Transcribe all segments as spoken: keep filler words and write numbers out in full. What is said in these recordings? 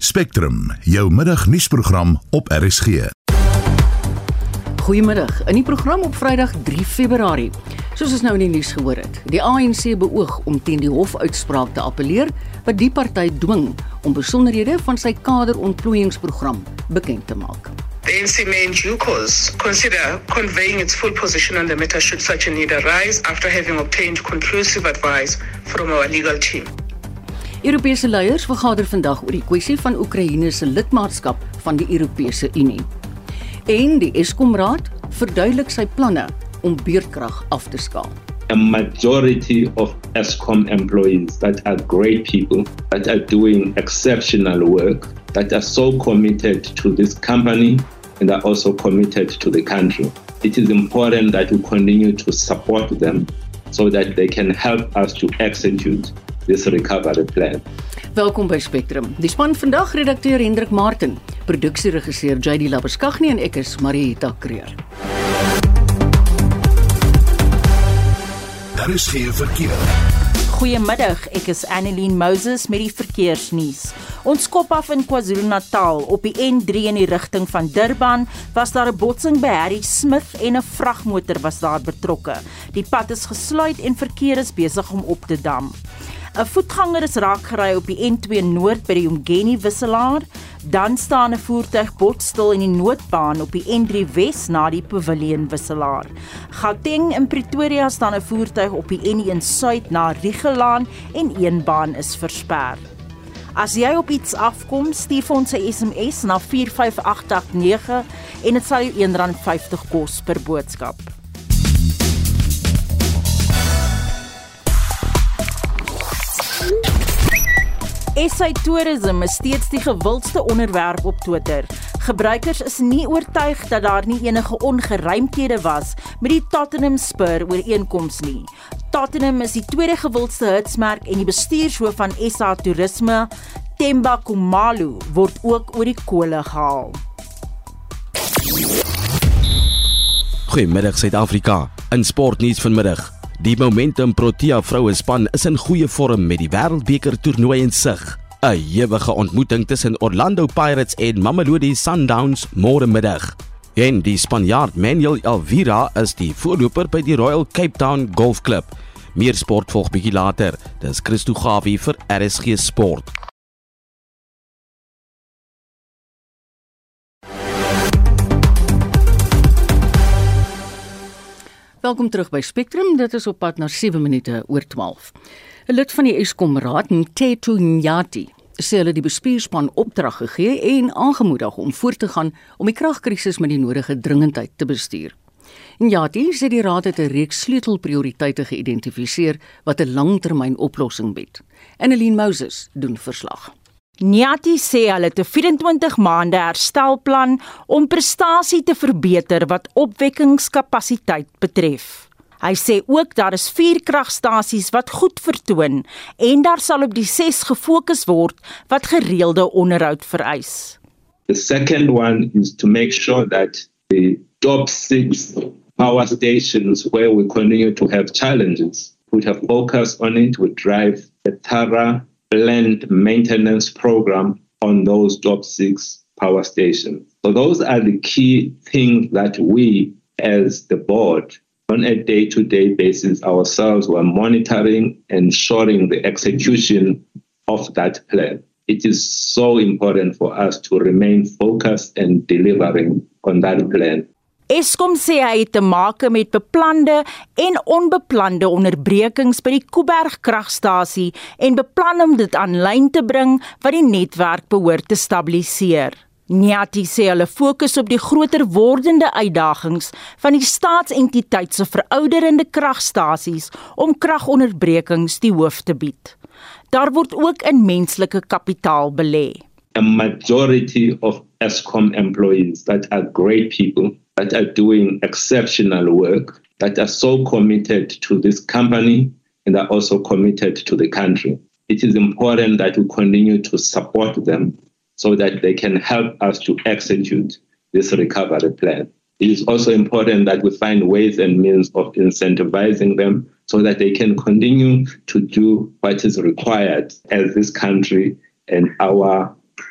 Spectrum, jou middagnuusprogram op R S G. Goeiemiddag, in die program op Vrydag drie Februarie. Soos ons nou in die nuus gehoor het, die A N C beoog om teen die hofuitspraak te appeleer wat die party dwing om besonderhede van sy kaderontplooiingsprogram bekend te maak. The A N C may in due course consider conveying its full position on the matter should such a need arise after having obtained conclusive advice from our legal team. Europese leiers vergader vandag oor die kwessie van Oekraïne se lidmaatskap van die Europese Unie. En die Eskom-raad verduidelik sy planne om beurtkrag af te skaal. A majority of Eskom employees that are great people, that are doing exceptional work, that are so committed to this company and are also committed to the country. It is important that we continue to support them so that they can help us to execute this recovery plan. Welkom by Spectrum. Die span vandag redakteur Hendrik Martin, produksieregisseur J D Labuskaghni en ek is Marieta Kreer. Daar is geen verkeer. Goeiemiddag, ek is Annelien Moses met die verkeersnuus. Ons kop af in KwaZulu-Natal op die N drie in die rigting van Durban was daar 'n botsing by Harry Smith en 'n vragmotor was daar betrokke. Die pad is gesluit en verkeer is besig om op te dam. 'n Voetganger is raakgery op die N twee Noord by die Umgeni wisselaar, dan staan 'n voertuig botstil in die noodbaan op die N drie Wes na die Pavilion wisselaar. Gauteng in Pretoria staan 'n voertuig op die N een Suid na Riegelaan en een baan is versper. As jy op iets afkom, stuur ons 'n S M S na vier vyf agt agt nege en dit sal jou een rand vyftig kos per boodskap. S A Tourism is steeds die gewildste onderwerp op Twitter. Gebruikers is nie oortuig dat daar nie enige ongeruimthede was met die Tottenham Spur ooreenkoms nie. Tottenham is die tweede gewildste hitsmerk en die bestuurshoof van S A Toerisme, Themba Khumalo, word ook oor die kole gehaal. Goeiemiddag Suid-Afrika. In sportnuus vanmiddag. Die Momentum Protea vrouespan is in goeie vorm met die Wêreldbeker toernooi in sig. 'n Ewige ontmoeting tussen Orlando Pirates en Mamelodi Sundowns môre middag. En die Spanjaard Manuel Elvira is die voorloper by die Royal Cape Town Golf Club. Meer sport volg bietjie later. Dis Christo Gawie vir R S G Sport. Welkom terug by Spectrum, dit is op pad na sewe minute oor twaalf. 'n Lid van die Eskom-raad, Mteto Nyati, sê hulle die bestuurspan opdrag gegee en aangemoedig om voort te gaan om die kragkrisis met die nodige dringendheid te bestuur. Nyati sê die raad het 'n reeks sleutelprioriteite geïdentifiseer wat 'n langtermyn oplossing bied. Annelien Moses doen verslag. Nyati sê hulle het 'n vyf-en-twintig maande herstelplan om prestasie te verbeter wat opwekkingskapasiteit betref. Hy sê ook daar is vier kragstasies wat goed vertoon en daar sal op die ses gefokus word wat gereelde onderhoud vereis. The second one is to make sure that the top six power stations where we continue to have challenges, we have focus on it, we drive a thorough planned maintenance program on those top six power stations. So those are the key things that we as the board on a day-to-day basis ourselves were monitoring and ensuring the execution of that plan. It is so important for us to remain focused and delivering on that plan. Eskom sê hy het te make met beplande en onbeplande onderbrekings by die Kuiberg kragstasie en beplan om dit aanlyn te bring wat die netwerk behoort te stabiliseer. Nyati sê hulle fokus op die groter wordende uitdagings van die staatsentiteit se verouderende kragstasies om kragonderbrekings die hoof te bied. Daar word ook in menslike kapitaal belê. A majority of Eskom employees that are great people, that are doing exceptional work, that are so committed to this company and are also committed to the country. It is important that we continue to support them so that they can help us to execute this recovery plan. It is also important that we find ways and means of incentivizing them so that they can continue to do what is required as this country and our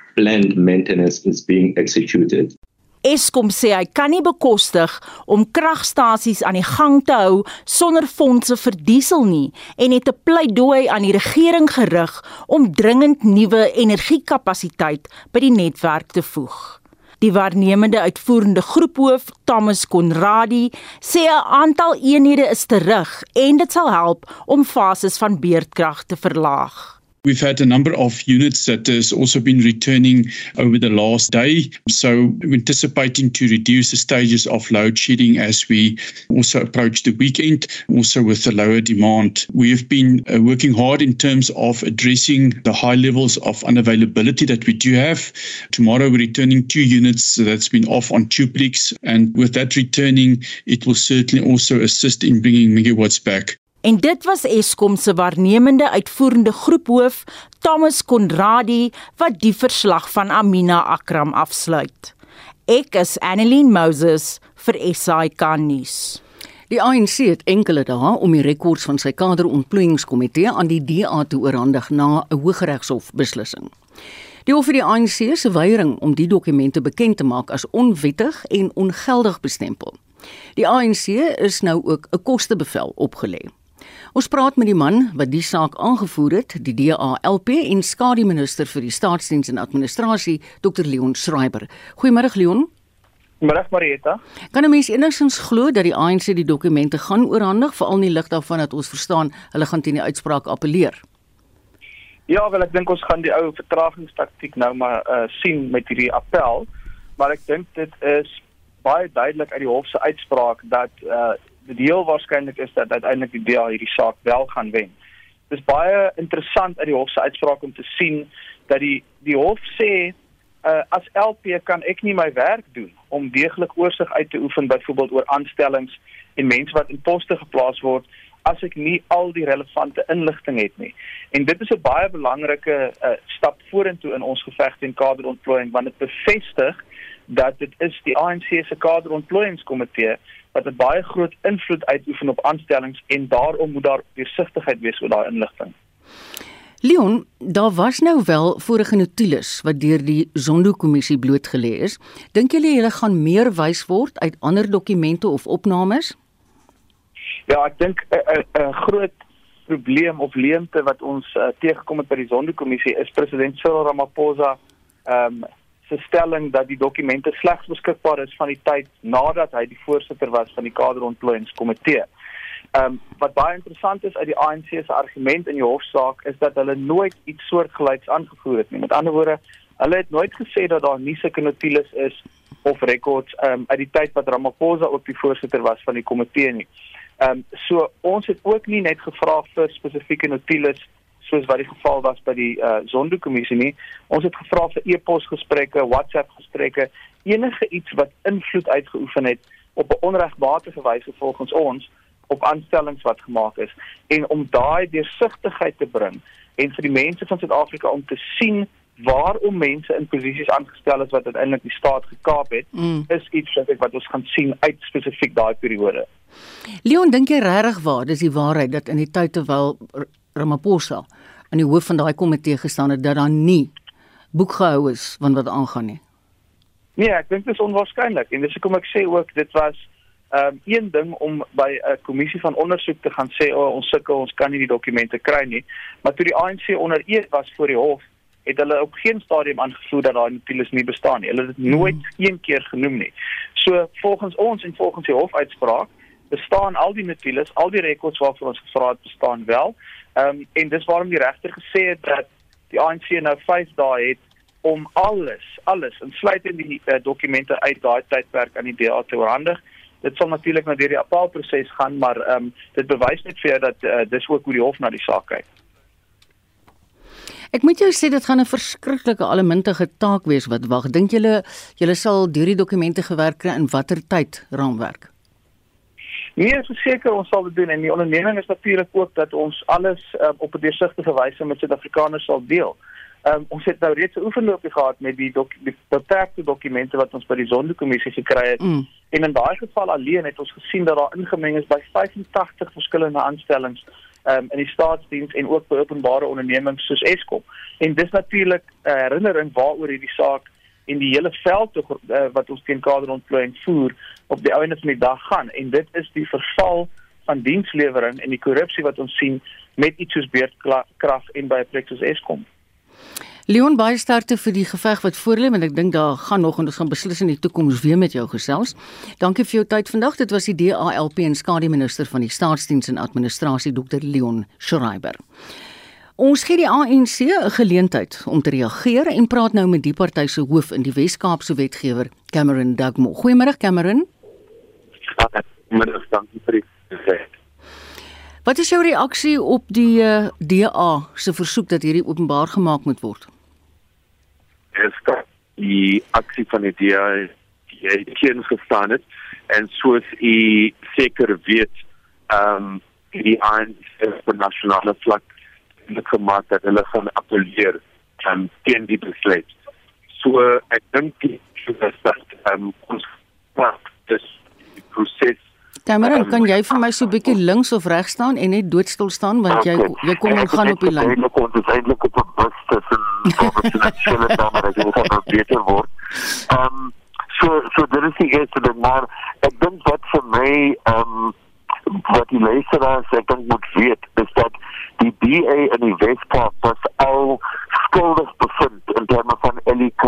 planned maintenance is being executed. Eskom sê hy kan nie bekostig om kragstasies aan die gang te hou sonder fondse vir diesel nie en het 'n pleidooi aan die regering gerig om dringend nuwe energiekapasiteit by die netwerk te voeg. Die waarnemende uitvoerende groephoof, Thomas Conradie, sê 'n aantal eenhede is terug en dit sal help om fases van beurtkrag te verlaag. We've had a number of units that has also been returning over the last day. So we're anticipating to reduce the stages of load shedding as we also approach the weekend, also with the lower demand. We have been uh, working hard in terms of addressing the high levels of unavailability that we do have. Tomorrow we're returning two units that's been off on Tubelix, and with that returning, it will certainly also assist in bringing megawatts back. En dit was Eskom se waarnemende uitvoerende groephoof, Thomas Conradie, wat die verslag van Amina Akram afsluit. Ek is Annelien Moses vir S A I K nuus. Die A N C het enkele dae om die rekords van sy kaderontplooiingskomitee aan die D A te oorhandig na 'n Hooggeregshof beslissing. Die hof het die A N C se weiering om die dokumente bekend te maak as onwettig en ongeldig bestempel. Die A N C is nou ook 'n kostebevel opgelê. Ons praat met die man wat die saak aangevoer het, die D A L P en skademinister vir die Staatsdiens en Administrasie, Dokter Leon Schreiber. Goeiemôre Leon. Middag Marietta. Kan 'n mens enigstens glo dat die A N C die dokumente gaan oorhandig, veral in die lig daarvan dat ons verstaan hulle gaan teen die uitspraak appeleer? Ja, wel ek dink ons gaan die ou vertragingstaktiek nou maar uh, sien met hierdie appel, maar ek dink dit is baie duidelik uit die hof se uitspraak dat uh, die heel waarskynlik is dat uiteindelik die D A hierdie saak wel gaan wen. Dit is baie interessant uit die hof se uitspraak om te sien dat die die hof sê uh, as L P kan ek nie my werk doen om deeglik oorsig uit te oefen byvoorbeeld oor aanstellings en mense wat in poste geplaas word as ek nie al die relevante inligting het nie. En dit is 'n baie belangrike uh, stap vorentoe in ons geveg teen kaderontplooiing, want dit bevestig dat dit is die A N C se kaderontplooiingskomitee wat 'n baie groot invloed uitoefen op aanstellings en daarom moet daar deursigtigheid wees oor daai inligting. Leon, daar was nou wel vorige notules wat deur die Zondo-kommissie blootgelê is. Dink julle hulle gaan meer wys word uit ander dokumente of opnames? Ja, ek dink 'n groot probleem of leemte wat ons uh, tegekom het by die Zondo-kommissie is president Cyril Ramaphosa um, se stelling dat die dokumente slegs beskikbaar is van die tyd nadat hy die voorsitter was van die kaderontplooiingskomitee. Um, wat baie interessant is uit die A N C se argument in die hofsaak is dat hulle nooit iets soortgelyks aangevoer het nie. Met ander woorde, hulle het nooit gesê dat daar nie sulke notules is of records um, uit die tyd wat Ramaphosa ook die voorsitter was van die komitee nie. Um, so ons het ook nie net gevra vir spesifieke notules soos wat die geval was by die uh, Zondo-kommissie nie. Ons het gevra vir e-posgesprekke, WhatsApp-gesprekke, enige iets wat invloed uitgeoefen het op 'n onregmatige wyse volgens ons op aanstellings wat gemaak is. En om daai deursigtigheid te bring en vir die mense van Suid-Afrika om te sien waarom mense in posisies aangestel is wat uiteindelik die staat gekaap het, mm. is iets wat, ek, wat ons gaan sien uit spesifiek daai periode. Leon, dink jy regtig waar, dis die waarheid dat in die tyd terwyl Ramaphosa aan die hoof van daai komitee gestaan het, dat daar nie boek gehou is van wat aangaan nie? Nee, ek dink dit is onwaarskynlik. En dis hoekom ek sê ook, dit was um, een ding om by 'n kommissie van ondersoek te gaan sê, oh, ons sukkel, ons kan nie die dokumente kry nie. Maar toe die A N C onder eed was voor die hof, het hulle op geen stadium aangevoer dat daai notules nie bestaan nie. Hulle het dit nooit een keer genoem nie. So volgens ons en volgens die hofuitspraak bestaan al die notules, al die rekords waarvoor ons gevra het, bestaan wel. Um, en dis waarom die regter gesê het dat die A N C nou vyf dae het om alles, alles, insluitend die uh, dokumente uit daai tydperk aan die D A te oorhandig. Dit sal natuurlik nou deur die appelproses gaan, maar um, dit bewys net vir jou dat uh, dis ook hoe die hof na die saak kyk. Ek moet jou sê, dit gaan 'n verskriklike allemintige taak wees wat wag. Dink julle, julle sal deur die dokumente gewerk kry in watter tyd raamwerk? Nee, verseker ons sal dit doen en die onderneming is natuurlik ook dat ons alles uh, op 'n deursigtige wyse met Suid-Afrikaners sal deel. Um, ons het nou reeds 'n oefenloopie gehad met die, doc, die beperkte dokumente wat ons by die Zondo-kommissie gekry het. Mm. En in daai geval alleen het ons gesien dat daar ingemeng is by vyfentagtig verskillende aanstellings um, in die staatsdiens en ook by openbare ondernemings soos Eskom. En dis natuurlik 'n uh, herinnering waaroor hierdie saak en die hele veldtog uh, wat ons teen kaderontplooiing voer op die einde van die dag gaan. En dit is die verval van dienslewering en die korrupsie wat ons sien met iets soos beerdkrag en by 'n plek soos Eskom. Leon, baie sterkte vir die geveg wat voorlê, en ek dink daar gaan nog en ons gaan beslis in die toekoms weer met jou gesels. Dankie vir jou tyd vandag. Dit was die D A L P en skademinister van die Staatsdiens en Administrasie, dokter Leon Schreiber. Ons gee die A N C 'n geleentheid om te reageer en praat nou met die party se hoof in die Wes-Kaapse wetgewer, Cameron Dugmore. Goeiemôre, Cameron. Goeiemôre, dankie vir die gesê. Wat is jou reaksie op die uh, D A se versoek dat hierdie openbaar gemaak moet word? Is dat die aksie van die D A die hy teens gestaan het en soos u seker weet, ehm um, die A N C op nasionale vlak het gemaak dat hulle gaan appelleer um, teen die besluit. So ek dink die is dat um, ons praat dis die proses. Cameron, um, kan jy vir my so 'n bietjie links of reg staan en net doodstil staan, want jy okay. jy kom en gaan op die lyn. Ons is eintlik op 'n bus tussen professionele dames en dit gaan beter word. Ehm um, so so dit is die eerste ding, maar ek dink wat vir my ehm um, wat die luisteraars ek dink moet weet is dat die D A in die Wes-Kaap was al skuldig bevind in terme van L I K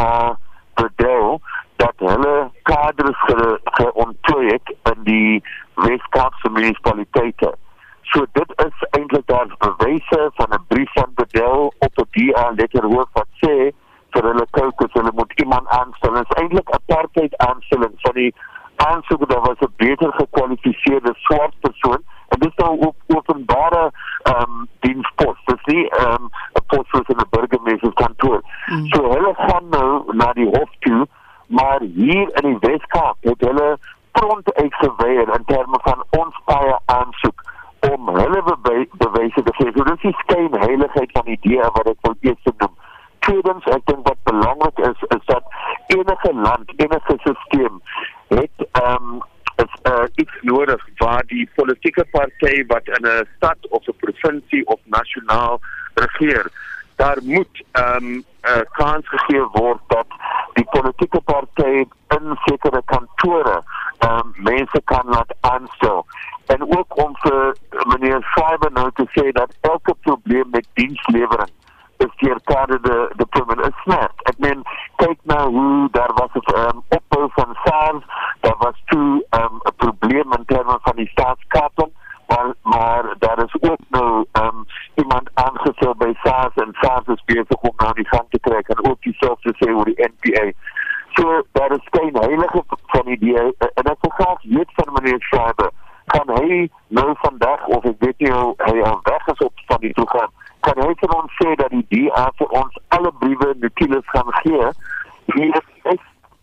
Bedel dat hulle kaders geontplooi het in die Wes-Kaapse munisipaliteite. So dit is eintlik daar bewyse van 'n brief van Bedel op 'n D A letterhoof wat sê vir hulle caucus hulle moet iemand aanstel. Dit is eintlik 'n apartheid aanstelling van die aansoek, daar was 'n beter gekwalifiseerde swart persoon en dit is nou op openbare um, dienspos. Dit is nie um, 'n pos soos in 'n burgemeesterskantoor. Mm. So hulle gaan nou na die hof toe, maar hier in die Wes-Kaap het hulle prompt uitgeweier in terme van ons paie aansoek om hulle bewy bewyse te gee. So dit is die skynheiligheid van die D A wat ek wil eers noem. Tweedens, ek dink wat belangrik is, is dat enige land, enige systeem het um, is, uh, iets nodig waar die politieke party wat in 'n stad of 'n provinsie of nasionaal regeer, daar moet um, 'n uh, kans gegee word dat die politieke party in sekere kantore um, mense kan laat aanstel. En ook om vir meneer Schreiber nou te sê dat elke probleem met dienslewering is deur kaderde deployment is snert. Ek meen, kyk nou hoe daar was 'n um, opbou van SARS, daar was toe 'n um, probleem in terme van die staatskaping, maar, maar daar is ook nou um, iemand aangestel by SARS en SARS is besig om nou die gang te kry en ook dieselfde sê oor die N P A. So daar is geen heilige van die D A en ek wil graag weet van meneer Schreiber, kan hy nou vandag, of ek weet nie hoe hy al weg is op van die toegang, kan hy vir ons sê dat die D A vir ons alle briewe notules gaan gee, hier is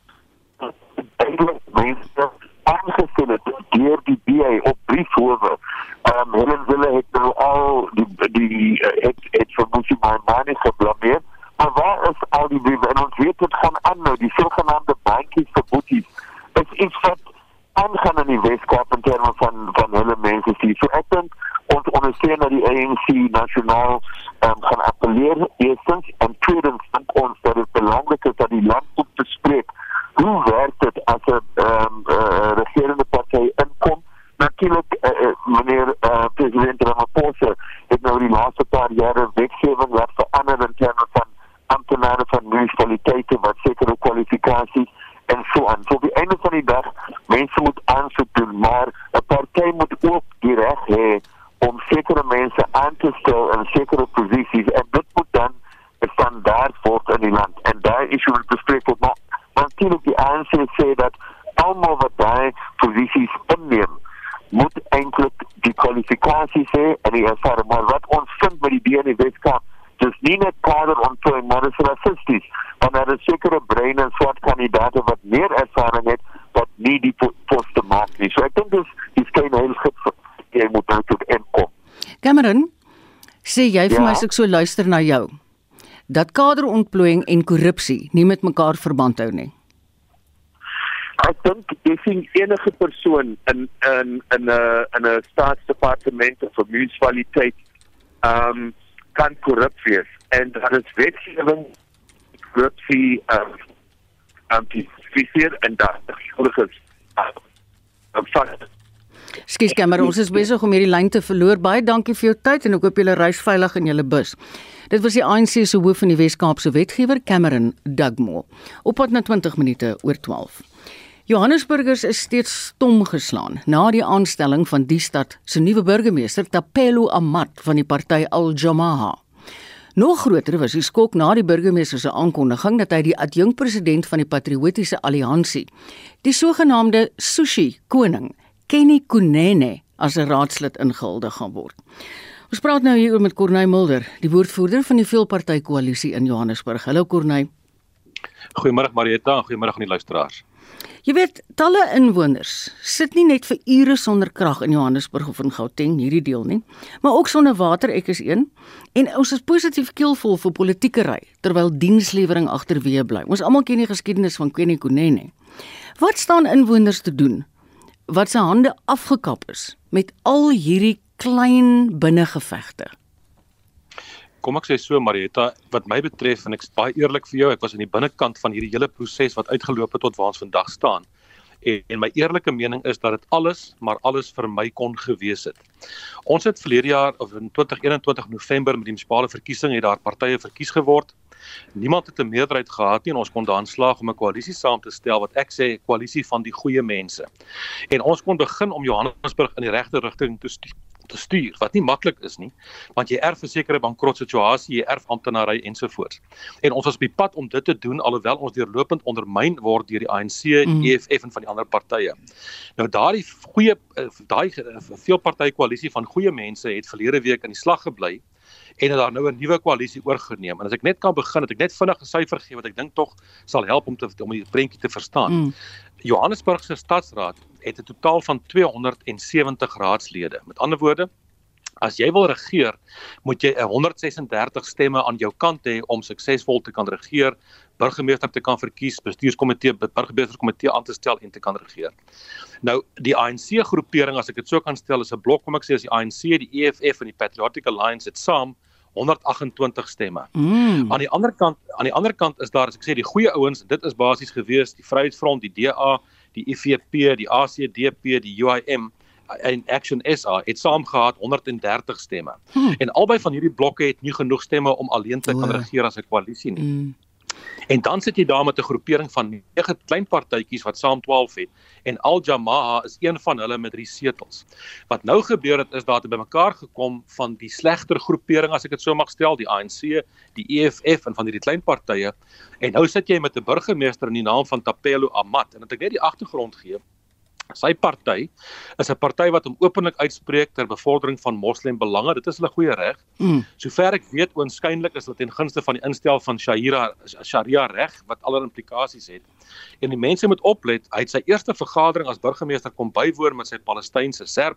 eindelijk mense aangestel het deur die D A op briefhowe. Um, Helen Wille het nou al die, die het, het vir Musi Maimane geblameer, maar waar is al die briewe? En ons weet het gaan aan nou, die sogenaamde baantjies vir boeties, is iets wat aangaan in die Wes-Kaap in terme van, van hulle mense sien. So ek dink, ons ondersteun dat die A N C nasionaal um, gaan appelleer, eerstens, en tweedens dink ons dat het belangrijk is dat die land moet bespreek, hoe werkt het as 'n um, uh, regerende partij inkom? Natuurlijk, uh, uh, meneer uh, president Ramaphosa het nou die laatste paar jare wetgewing laat verander in termen van ambtenaren van municipaliteiten, wat zekere kwalificaties en so aan. So op die einde van die dag, mensen moet aansoek doen, maar een partij moet ook die recht hê om sekere mense aan te stel in sekere posities en dit moet dan 'n standaard word in die land. En daar is jy moet bespreek word, maar natuurlijk die A N C sê dat almal wat daai posisies inneem, moet eintlik die kwalifikasies hê en die ervaring. Maar wat ons vind met die D A in die Wes-Kaap, dis nie net kaderontplooiing, maar dis rassisties. Want daar is sekere brein en swart kandidaate wat meer ervaring het, wat nie die poste maak nie. So ek dink dis die skynheiligheid jy moet nou tot inkom. Cameron, sê jy vir ja. my as ek so luister na jou, dat kaderontplooiing en korrupsie nie met mekaar verband hou nie? ek dink jy sien enige persoon in in in 'n in 'n staatsdepartement of 'n munisipaliteit um, kan korrup wees. En dat is wetgewing korrupsie um, antificeer en dat is um, fakt. Skus Cameron, ons is besig om hierdie lyn te verloor. Baie dankie vir jou tyd en ek hoop julle reis veilig in julle bus. Dit was die A N C se hoof van die Wes-Kaapse wetgewer, Cameron Dugmore. Op pad na twintig minute oor twaalf. Johannesburgers is steeds stom geslaan na die aanstelling van die stad se nuwe burgemeester, Tapelo Amat van die party Al Jamaah. Nog groter was die skok na die burgemeester se aankondiging dat hy die adjunkpresident van die Patriotiese Alliansie, die sogenaamde Sushi Koning, Kenny Kunene, as 'n raadslid ingehuldig gaan word. Ons praat nou hier oor met Corneille Mulder, die woordvoerder van die veelpartytjie-koalisie in Johannesburg. Hallo Corneille. Goeiemôre Marieta en goeiemôre aan die luisteraars. Jy weet, talle inwoners sit nie net vir ure sonder krag in Johannesburg of in Gauteng, hierdie deel nie, maar ook sonder water, ek is een, en ons is positief keelvol vir politiekery, terwyl dienslewering agterweë bly. Ons almal ken die geskiedenis van Kenny Kunene. Wat staan inwoners te doen wat sy hande afgekap is met al hierdie klein binnengevegte? Kom ek sê so Marieta, wat my betref, en ek is baie eerlik vir jou, ek was in die binnekant van hierdie hele proses wat uitgeloop het tot waar ons vandag staan. En, en my eerlike mening is dat dit alles, maar alles vir my kon gewees het. Ons het verlede jaar, of in twintig eenentwintig November met die munisipale verkiesing, het daar partye verkies geword. Niemand het 'n meerderheid gehad nie en ons kon daarin slaag om 'n koalisie saam te stel wat ek sê 'n koalisie van die goeie mense. En ons kon begin om Johannesburg in die regte rigting te stuur. te stuur, wat nie maklik is nie, want jy erf 'n sekere bankrotsituasie, jy erf amptenary ensovoorts. En ons was op die pad om dit te doen, alhoewel ons deurlopend ondermyn word deur die A N C, die E F F en van die ander partye. Nou daardie goeie, daai veelpartytjie-koalisie van goeie mense het verlede week in die slag gebly, en het daar nou 'n nuwe koalisie oorgeneem. En as ek net kan begin, het ek net vinnig 'n syfer gee wat ek dink tog sal help om te om die prentjie te verstaan. Mm. Johannesburg se stadsraad het 'n totaal van tweehonderdsewentig raadslede. Met ander woorde, as jy wil regeer, moet jy honderdsesendertig stemme aan jou kant hê om suksesvol te kan regeer, burgemeester te kan verkies, bestuurskomitee, burgemeesterskomitee aan te stel en te kan regeer. Nou, die A N C-groepering, as ek dit so kan stel, is 'n blok, kom ek sê, as die A N C, die E F F en die Patriotic Alliance het saam honderdagentwintig stemme. Mm. Aan die ander kant, aan die ander kant is daar, as ek sê, die goeie ouens, dit is basies gewees, die Vryheidsfront, die D A, die I V P, die A C D P, die U I M en Action S A het saam gehad honderddertig stemme. Hmm. En albei van hierdie blokke het nie genoeg stemme om alleen te kan regeer as 'n koalisie nie. Hmm. En dan sit jy daar met 'n groepering van nege klein partytjies wat saam twaalf het en Al Jamaah is een van hulle met drie setels. Wat nou gebeur het is dat hulle bymekaar gekom van die slegter groepering, as ek dit so mag stel, die A N C, die E F F en van hierdie klein partye. En nou sit jy met 'n burgemeester in die naam van Tapelo Amat en dat ek net die agtergrond gee. Sy party is 'n party wat hom openlik uitspreek ter bevordering van moslembelange. Dit is hulle goeie reg. Mm. Sover ek weet, oënskynlik is dit ten gunste van die instel van Sharia, Sharia reg wat allerlei implikasies het. En die mense moet oplet, hy het sy eerste vergadering as burgemeester kom bywoon met sy Palestynse serp.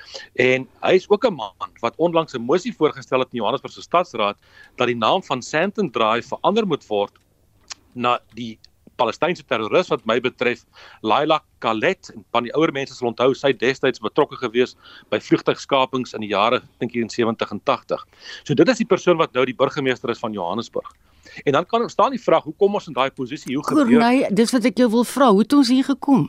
En hy is ook 'n man wat onlangs 'n mosie voorgestel het in Johannesburg se stadsraad dat die naam van Sandton Drive verander moet word na die Palestynse terroris wat my betref, Laila Khaled, en van die ouer mense sal onthou, sy destyds betrokke gewees by vliegtuigskapings in die jare, dink ek in sewentig en tagtig. So dit is die persoon wat nou die burgemeester is van Johannesburg. En dan kan staan die vraag, hoe kom ons in daai posisie? Hoe gebeur? Corneille, dis wat ek jou wil vra, hoe het ons hier gekom?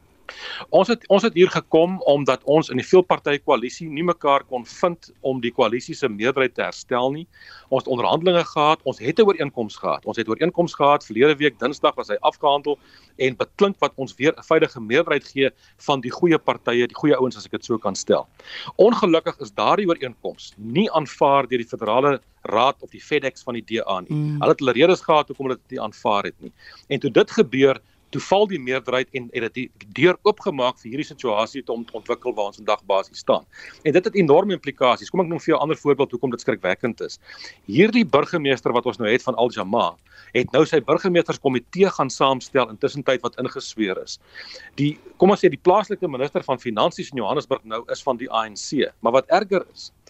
Ons het ons het hier gekom omdat ons in die veelpartytjie-koalisie nie mekaar kon vind om die koalisie se meerderheid te herstel nie. Ons het onderhandelinge gehad, ons het 'n ooreenkoms gehad. Ons het 'n ooreenkoms gehad verlede week Dinsdag was hy afgehandel en beklink wat ons weer 'n veilige meerderheid gee van die goeie partye, die goeie ouens as ek dit so kan stel. Ongelukkig is daardie ooreenkoms nie aanvaar deur die federale raad of die FedEx van die D A nie. Mm. Hulle het hulle redes gehad hoekom hulle dit nie aanvaar het nie. En toe dit gebeur, toe val die meerderheid en het die deur oopgemaak vir hierdie situasie om te ontwikkel waar ons vandag basies staan. En dit het enorme implikasies. Kom ek noem vir jou 'n ander voorbeeld hoekom dit skrikwekkend is. Hierdie burgemeester wat ons nou het van Al Jamaah, het nou sy burgemeesterskomitee gaan saamstel intussen tyd wat ingesweer is. Die kom ons sê die plaaslike minister van finansies in Johannesburg nou is van die A N C, maar wat erger is,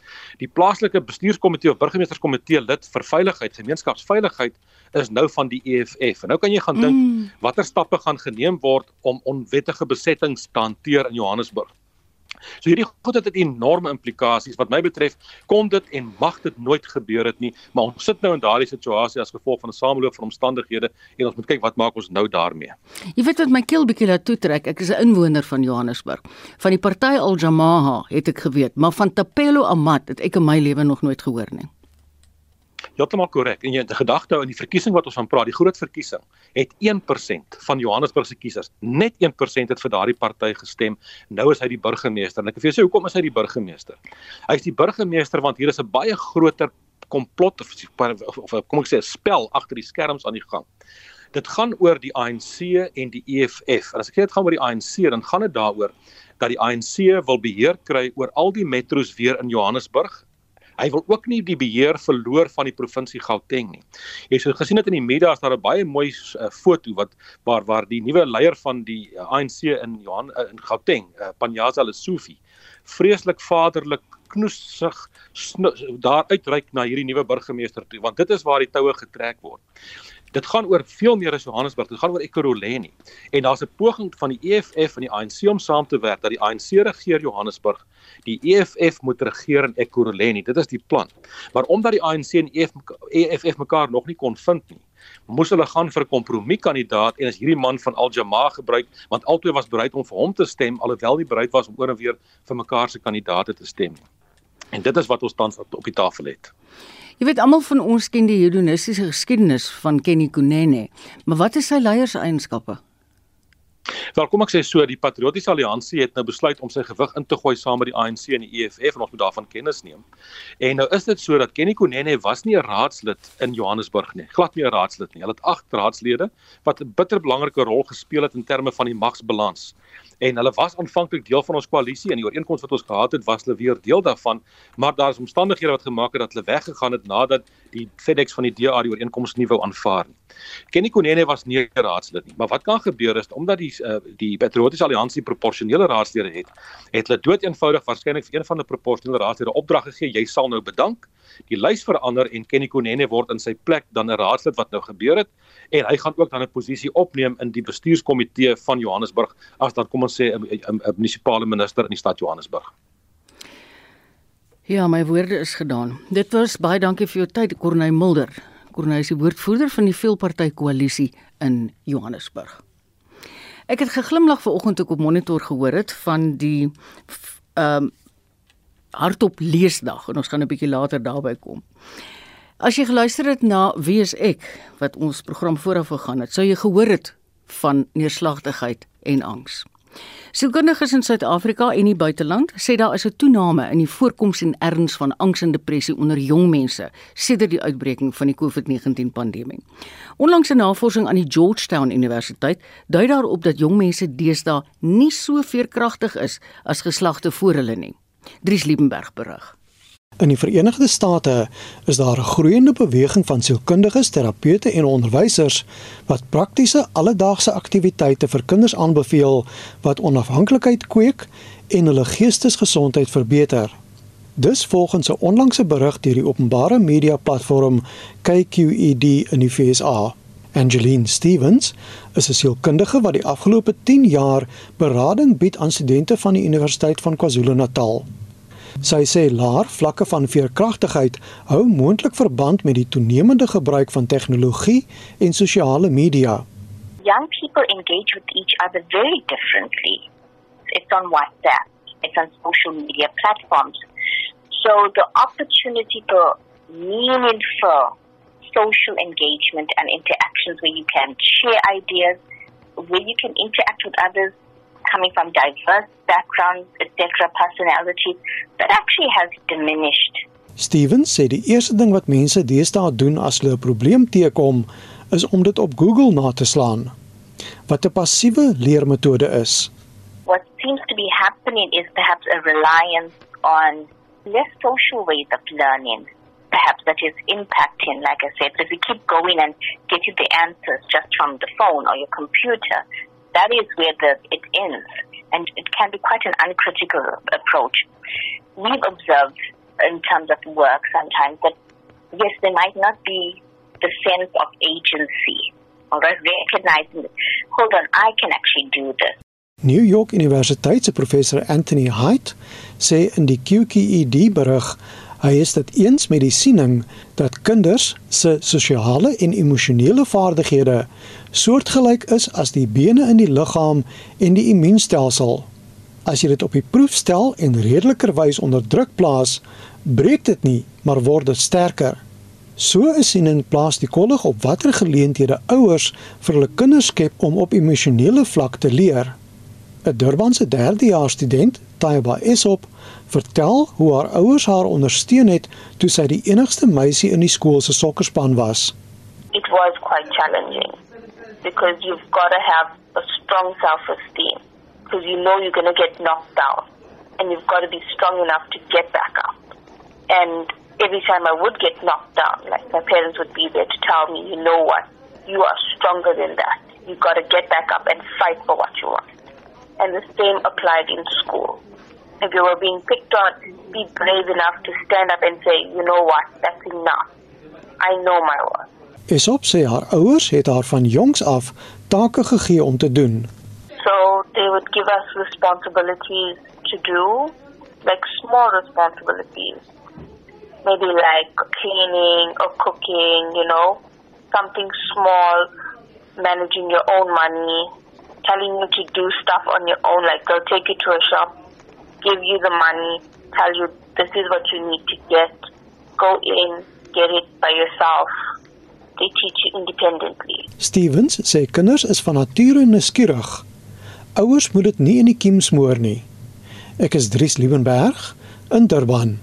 Die plaaslike bestuurskomitee of burgemeesterskomitee lid vir veiligheid, gemeenskapsveiligheid is nou van die E F F. En nou kan jy gaan dink mm. watter stappe gaan geneem word om onwettige besettings te hanteer in Johannesburg. So hierdie goed het enorme implikasies. Wat my betref, kon dit en mag dit nooit gebeur het nie, maar ons sit nou in daardie situasie as gevolg van 'n sameloop van omstandighede en ons moet kyk wat maak ons nou daarmee. Jy weet wat my keel bietjie laat toetrek, ek is 'n inwoner van Johannesburg. Van die party Al Jamaah het ek geweet, maar van Tapelo Amat het ek in my lewe nog nooit gehoor nie. Heeltemal korrek. En jy het 'n gedagte in die verkiesing wat ons van praat, die groot verkiesing, het een persent van Johannesburg se kiesers, net een persent het vir daardie party gestem. Nou is hy die burgemeester. En ek wil vir jou sê, hoekom is hy die burgemeester? Hy is die burgemeester want hier is 'n baie groter komplot of, of, of kom ek sê 'n spel agter die skerms aan die gang. Dit gaan oor die A N C en die E F F. En as ek sê dit gaan oor die A N C, dan gaan dit daaroor dat die A N C wil beheer kry oor al die metros weer in Johannesburg. Hy wil ook nie die beheer verloor van die provinsie Gauteng nie. Jy sou gesien het in die media is daar 'n baie mooi uh, foto wat waar waar die nuwe leier van die uh, A N C in Johan uh, in Gauteng, uh, Panyaza Lesufi, vreeslik vaderlik knoesig daar uitreik na hierdie nuwe burgemeester toe, want dit is waar die toue getrek word. Dit gaan oor veel meer as Johannesburg, dit gaan oor Ekurhuleni. En daar's 'n poging van die E F F en die A N C om saam te werk, dat die A N C regeer Johannesburg, die E F F moet regeer in Ekurhuleni. Dit is die plan. Maar omdat die A N C en die E F F mekaar nog nie kon vind nie, moes hulle gaan vir 'n kompromiekandidaat en is hierdie man van Al Jamaah gebruik, want albei was bereid om vir hom te stem, alhoewel nie bereid was om oor en weer vir mekaar se kandidaate te stem nie. En dit is wat ons tans op die tafel het. Jy weet, almal van ons ken die hedonistiese geskiedenis van Kenny Kunene, maar wat is sy leierseienskappe? Wel, kom ek sê so, die Patriotiese Alliansie het nou besluit om sy gewig in te gooi saam met die A N C en die E F F en ons moet daarvan kennis neem. En nou is dit so dat Kenny Kunene was nie 'n raadslid in Johannesburg nie, glad nie 'n raadslid nie. Hulle het agt raadslede wat 'n bitter belangrike rol gespeel het in terme van die magsbalans. En hulle was aanvanklik deel van ons koalisie en die ooreenkoms wat ons gehad het was hulle weer deel daarvan, maar daar is omstandighede wat gemaak het dat hulle weggegaan het nadat die FedEx van die D A die ooreenkoms nie wou aanvaar nie. Kenny Kunene was nie 'n raadslid nie, maar wat kan gebeur is omdat die uh, die Patriotiese Alliansie proporsionele raadslede het, het hulle dood eenvoudig waarskynlik vir een van die proporsionele raadslede opdrag gegee, jy sal nou bedank, die lys verander en Kenny Kunene word in sy plek dan 'n raadslid wat nou gebeur het en hy gaan ook dan 'n posisie opneem in die bestuurskomitee van Johannesburg as dan kom ons sê 'n munisipale minister in die stad Johannesburg. Ja, my woorde is gedaan. Dit was baie dankie vir jou tyd, Corneille Mulder. Corneille is die woordvoerder van die veelparty koalisie in Johannesburg. Ek het geglimlag vanoggend toe ek op monitor gehoor het van die ehm um, hardop leesdag en ons gaan 'n bietjie later daarby kom. As jy geluister het na Wie is ek, wat ons program vooraf gegaan het, sou jy gehoor het van neerslagtigheid en angs. Sielkundiges in Suid-Afrika en die buiteland sê daar is 'n toename in die voorkoms en erns van angs en depressie onder jong mense sedert die uitbreking van die COVID negentien pandemie. Onlangs 'n navorsing aan die Georgetown Universiteit dui daarop dat jong mense deesdae nie so veerkragtig is as geslagte voor hulle nie. Dries Liebenberg berig. In die Verenigde State is daar 'n groeiende beweging van sielkundiges, terapeute en onderwysers wat praktiese alledaagse aktiwiteite vir kinders aanbeveel wat onafhanklikheid kweek en hulle geestesgesondheid verbeter. Dis volgens 'n onlangse berig deur die openbare media platform K Q E D in die V S A. Angeline Stevens is 'n sielkundige wat die afgelope tien jaar berading bied aan studente van die Universiteit van KwaZulu-Natal. Sy sê laer vlakke van veerkragtigheid hou moontlik verband met die toenemende gebruik van tegnologie en sosiale media. Young people engage with each other very differently. It's on WhatsApp, it's on social media platforms. So the opportunity for meaningful social engagement and interactions where you can share ideas, where you can interact with others coming from diverse backgrounds, et cetera, personalities, that actually has diminished. Stevens sê die eerste ding wat mense deesdae doen as hulle 'n probleem teekom, is om dit op Google na te slaan, wat 'n passiewe leermetode is. What seems to be happening is perhaps a reliance on less social ways of learning, perhaps that is impacting, like I said, if you keep going and getting the answers just from the phone or your computer, that is where the, it ends, and it can be quite an uncritical approach. We've observed in terms of work sometimes, that yes, there might not be the sense of agency, or recognizing, hold on, I can actually do this. New York Universiteit se professor Anthony Haidt sê in die Q Q E D-berig hy is dit eens met die siening dat kinders se sosiale en emosionele vaardighede soortgelyk is as die bene in die liggaam en die immuunstelsel. As jy dit op die proef stel en redelikerwys onder druk plaas, breek dit nie, maar word dit sterker. So 'n siening plaas die kollig op watter geleenthede ouers vir hulle kinders skep om op emosionele vlak te leer. 'n Durbanse derdejaars student, Taiba Esop, vertel hoe haar ouers haar ondersteun het toe sy die enigste meisie in die skool se sokkerspan was. It was quite challenging because you've got to have a strong self-esteem because you know you're going to get knocked down and you've got to be strong enough to get back up. And every time I would get knocked down, like my parents would be there to tell me, you know what, you are stronger than that. You've got to get back up and fight for what you want. And the same applied in school. If you were being picked on, be brave enough to stand up and say, you know what, that's enough. I know my worth. Esop sê haar ouers het haar van jongs af take gegee om te doen. So they would give us responsibilities to do, like small responsibilities. Maybe like cleaning or cooking, you know, something small, managing your own money, telling you to do stuff on your own, like they'll take you to a shop, give you the money, tell you this is what you need to get, go in, get it by yourself. They teach you independently. Stevens sê kinders is van nature nuuskierig. Ouers moet dit nie in die kiem smoor nie. Ek is Dries Liebenberg in Durban.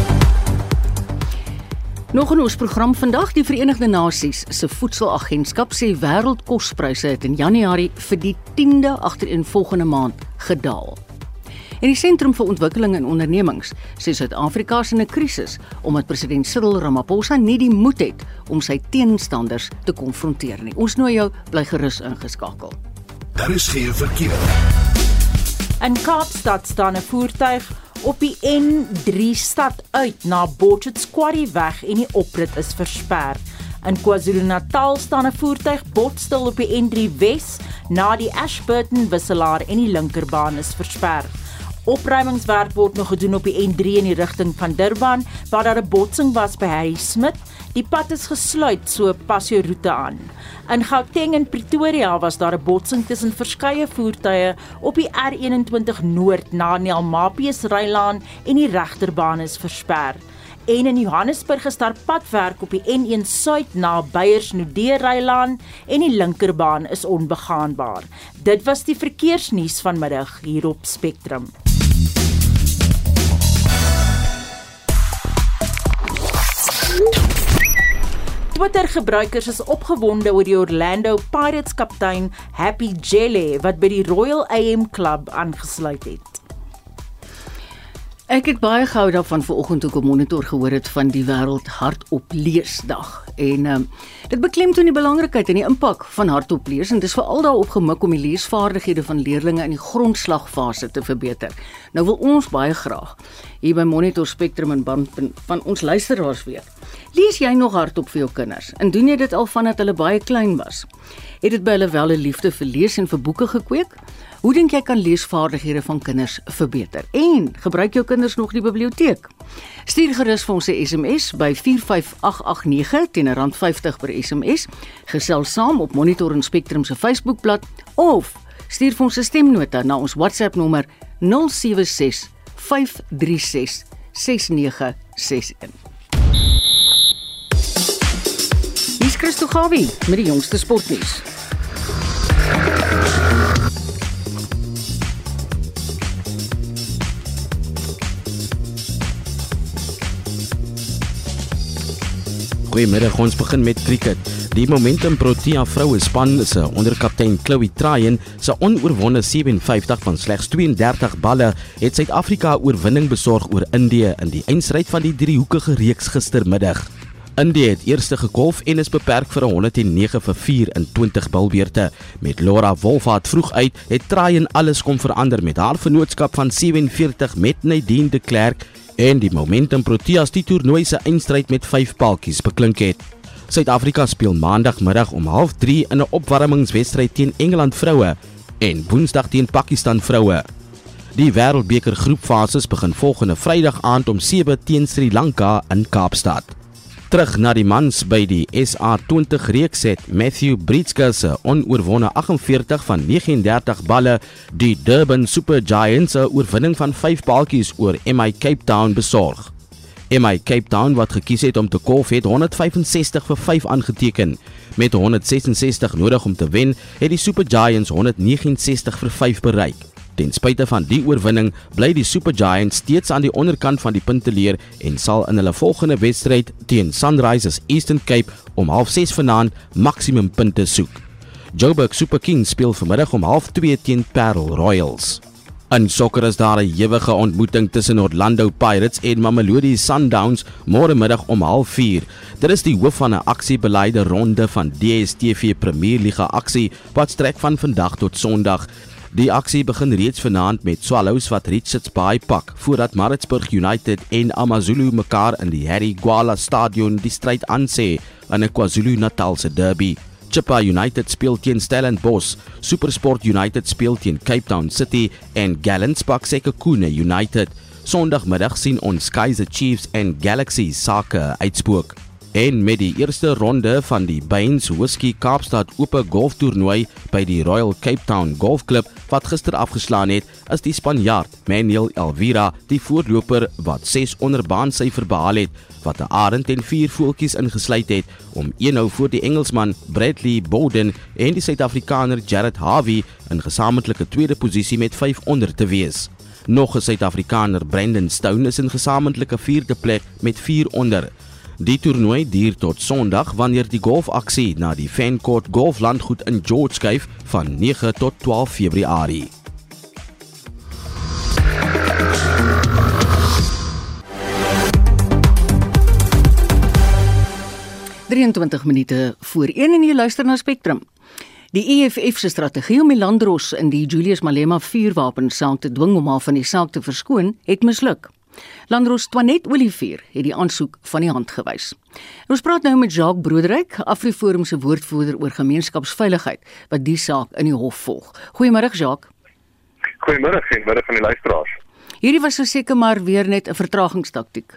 Nog in ons program vandag, die Verenigde Nasies se voedselagentskap sê wêreldkospryse het in Januarie vir die tiende agtereenvolgende maand gedaal. En die Sentrum vir Ontwikkeling en Ondernemings sê Suid-Afrika is in 'n krisis omdat president Cyril Ramaphosa nie die moed het om sy teenstanders te konfronteer nie. Ons nooi jou bly gerus ingeskakel. Daar is geen verkeer. In Kaapstad staan 'n voertuig op die N drie stad uit na Botchet's Quarry weg en die oprit is versper. In KwaZulu-Natal staan 'n voertuig botstil op die N drie Wes na die Ashburton wisselaar en die linkerbaan is versper. Opruimingswerk word nog gedoen op die N drie in die rigting van Durban, waar daar 'n botsing was by Harry Smith. Die pad is gesluit, so pas jou roete aan. In Gauteng en Pretoria was daar 'n botsing tussen verskeie voertuie op die R eenentwintig Noord na Nelmapies Rylaan en die regterbaan is versper. En in Johannesburg is daar padwerk op die N een Suid na Beyers-Nudee Rylaan en die linkerbaan is onbegaanbaar. Dit was die verkeersnuus vanmiddag hier op Spectrum. Twitter-gebruikers is opgewonde oor die Orlando Pirates kaptein Happy Jelle wat by die Royal A M Club aangesluit het. Ek het baie gehou daarvan vanoggend toe ek op Monitor gehoor het van die wêreld hardop leesdag. En um, dit beklemtoon die belangrikheid en die impak van hardop lees en dis veral daarop gemik om die leesvaardighede van leerdlinge in die grondslagfase te verbeter. Nou wil ons baie graag hier by Monitor Spectrum en band van ons luisteraars weet. Lees jy nog hardop vir jou kinders? En doen jy dit al vandat hulle baie klein was? Het dit by hulle wel 'n liefde vir lees en vir boeke gekweek? Hoe dink jy kan leesvaardighede van kinders verbeter? En gebruik jou kinders nog die biblioteek? Stuur gerus vir ons 'n S M S by vier vyf agt agt nege teen R vyftig per S M S. Gesels saam op Monitor en Spectrum se Facebookblad of stuur vir ons 'n stemnota na ons WhatsApp nommer nul sewe ses vyf drie ses ses nege ses een. Hier is Christo Gawie met die jongste sportnuus. Goeiemiddag, ons begin met cricket. Die Momentum Protea vroue span se onderkaptein Chloe Tryon se onoorwonde sewe en vyftig van slegs twee en dertig balle het Suid-Afrika oorwinning besorg oor Indië in die eindstryd van die driehoekige reeks gistermiddag. India het eerste gekolf en is beperk vir honderd en nege vir vier in twintig bilbeerte. Met Laura Wolfhard vroeg uit, het Tryon alles kom verander met haar vennootskap van sewenveertig met Nadine de Klerk en die Momentum Proteas die toernooi se eindstryd met vyf paaltjies beklink het. Suid-Afrika speel maandagmiddag om half drie in 'n opwarmingswedstryd teen Engeland vroue en woensdag teen Pakistan vroue. Die Wêreldbeker groepfases begin volgende Vrydag aand om sewe teen Sri Lanka in Kaapstad. Terug na die mans by die S A twintig reeks het Matthew Britska se onoorwonne aggenveertig van vyf ene dertig balle die Durban Super Giants 'n oorwinning van vyf paaltjies oor M I Cape Town besorg. M I Cape Town wat gekies het om te kolf het honderd vyf en sestig vir vyf aangeteken. Met honderd ses en sestig nodig om te wen, het die Super Giants honderd nege en sestig vir vyf bereik. Ten spyte van die oorwinning, bly die Super Giants steeds aan die onderkant van die punteleer en sal in hulle volgende wedstryd teen Sunrisers Eastern Cape om half ses vanaand maksimum punte soek. Joburg Super Kings speel vanmiddag om half twee teen Parel Royals. In sokker is daar 'n ewige ontmoeting tussen Orlando Pirates en Mamelodi Sundowns môre middag om half vier. Dit is die hoof van 'n aksiebeleide ronde van D S T V Premier Liga aksie wat strek van vandag tot Sondag. Die aksie begin reeds vanaand met Swallows wat Richards Bay pak, voordat Maritzburg United en AmaZulu mekaar in die Harry Gwala Stadion die stryd aansê in 'n KwaZulu-Natal se derby. Chippa United speel teen Stellenbosch, SuperSport United speel teen Cape Town City en Gallants pak Sekhukhune United. Sondagmiddag sien ons Kaizer Chiefs en Galaxy sake uitspook. En met die eerste ronde van die Baines Whisky Kaapstad Ope golftoernooi by die Royal Cape Town Golf Club wat gister afgeslaan het, is die Spanjaard Manuel Elvira die voorloper wat ses onderbaansyfer behaal het, wat 'n arend en vier voeltjies ingesluit het om een-nou voor die Engelsman Bradley Bowden en die Suid-Afrikaner Jared Harvey in gesamentlike tweede posisie met vyf onder te wees. Nog 'n Suid-Afrikaner Brandon Stone is in gesamentlike vierde plek met vier onder. Die toernooi duur tot Sondag wanneer die golfaksie na die Fancourt Golflandgoed in George skuif van nege tot twaalf Februarie. drieëntwintig minute voor een en jy luister na Spectrum. Die E F F se strategie om die Landros in die Julius Malema vuurwapensaak te dwing om haar van die saak te verskoon, het misluk. Landros Twanet Olivier het die aansoek van die hand gewys. Ons praat nou met Jacques Broederyk, AfriForum se woordvoerder oor gemeenskapsveiligheid, wat die saak in die hof volg. Goeiemôre Jacques. Goeiemôre en middag aan die luisteraars. Hierdie was seker maar weer net 'n vertragingstaktiek.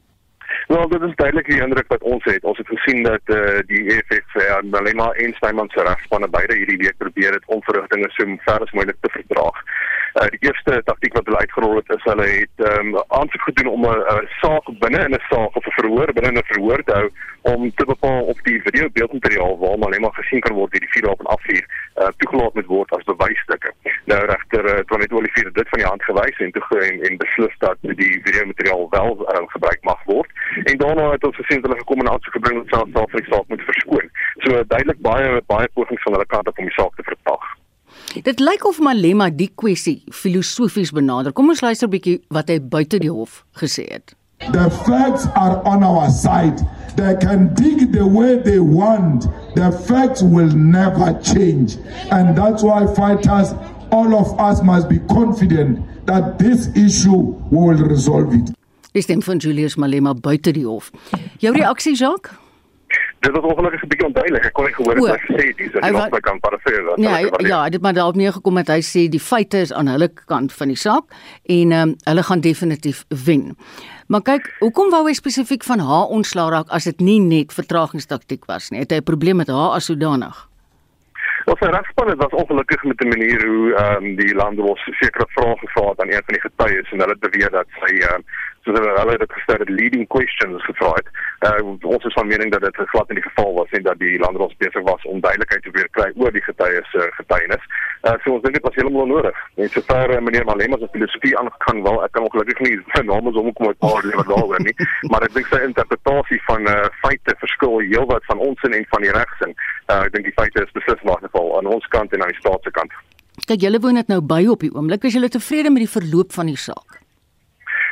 Wel, dit is duidelik die indruk wat ons het. Ons het gesien dat uh, die E F F en uh, Malema en Snyman se regspanne beide hierdie week probeer het om verrigtinge so ver as moontlik te vertraag. Uh, die eerste taktiek wat hulle uitgerol het is hulle het um, aansoek gedoen om 'n saak binne in 'n saak of 'n verhoor binne in 'n verhoor te hou om te bepaal of die video beeldmateriaal waar Malema gesien kan word deur die vuurwapen afvuur uh, toegelaat moet word as bewysstukke. Nou regter uh, Twanet Olivier het dit van die hand gewys en toe en, en beslis dat die video materiaal wel uh, gebruik mag word. En daarna het ons gesien dat hulle gekom en aansoek gebring dat selfs self vir die saak moet verskoon. So duidelik baie baie pogings van hulle kant af om die saak te vertraag. Dit lyk of Malema die kwessie filosofies benader. Kom ons luister 'n bietjie wat hy buite die hof gesê het. The facts are on our side. They can dig the way they want. The facts will never change. And that's why fighters, all of us must be confident that this issue will resolve it. Die stem van Julius Malema buite die hof. Jou reaksie, Jacques? Dit was ongelukkig 'n bietjie onduidelik. Ek kon nie gehoor wat hy gesê het, so ek was kan parafraseer. Ja, ja, dit maar daarop neergekom het hy sê die feite is aan hulle kant van die saak en um, hulle gaan definitief wen. Maar kyk, hoekom wou hy spesifiek van haar ontslaa raak as dit nie net vertragingstaktiek was nie? Het hy 'n probleem met haar as sodanig? Wel, sy regspan het was ongelukkig met die manier hoe um, die Landros sekere vrae gevra het aan een van die getuies en hulle het beweer dat sy um, soos hulle het dit gestel het leading questions gevra het. Uh, ons is van mening dat dit glad in die geval was en dat die Landros besig was om duidelikheid te weer kry oor die getuies uh, getuienis. Uh, so ons dink dit was heeltemal onnodig. En sover uh, meneer Malema se filosofie aangaan wel, ek kan ongelukkig nie sy naam is om kom uit paar lewe daaroor nie, maar ek dink sy interpretasie van uh, feite verskil heelwat van ons en van die regsin. Uh, ek dink die feite is beslis maar geval aan ons kant en aan die staat se kant. Kyk, julle woon dit nou by op die oomblik. Is julle tevrede met die verloop van die saak?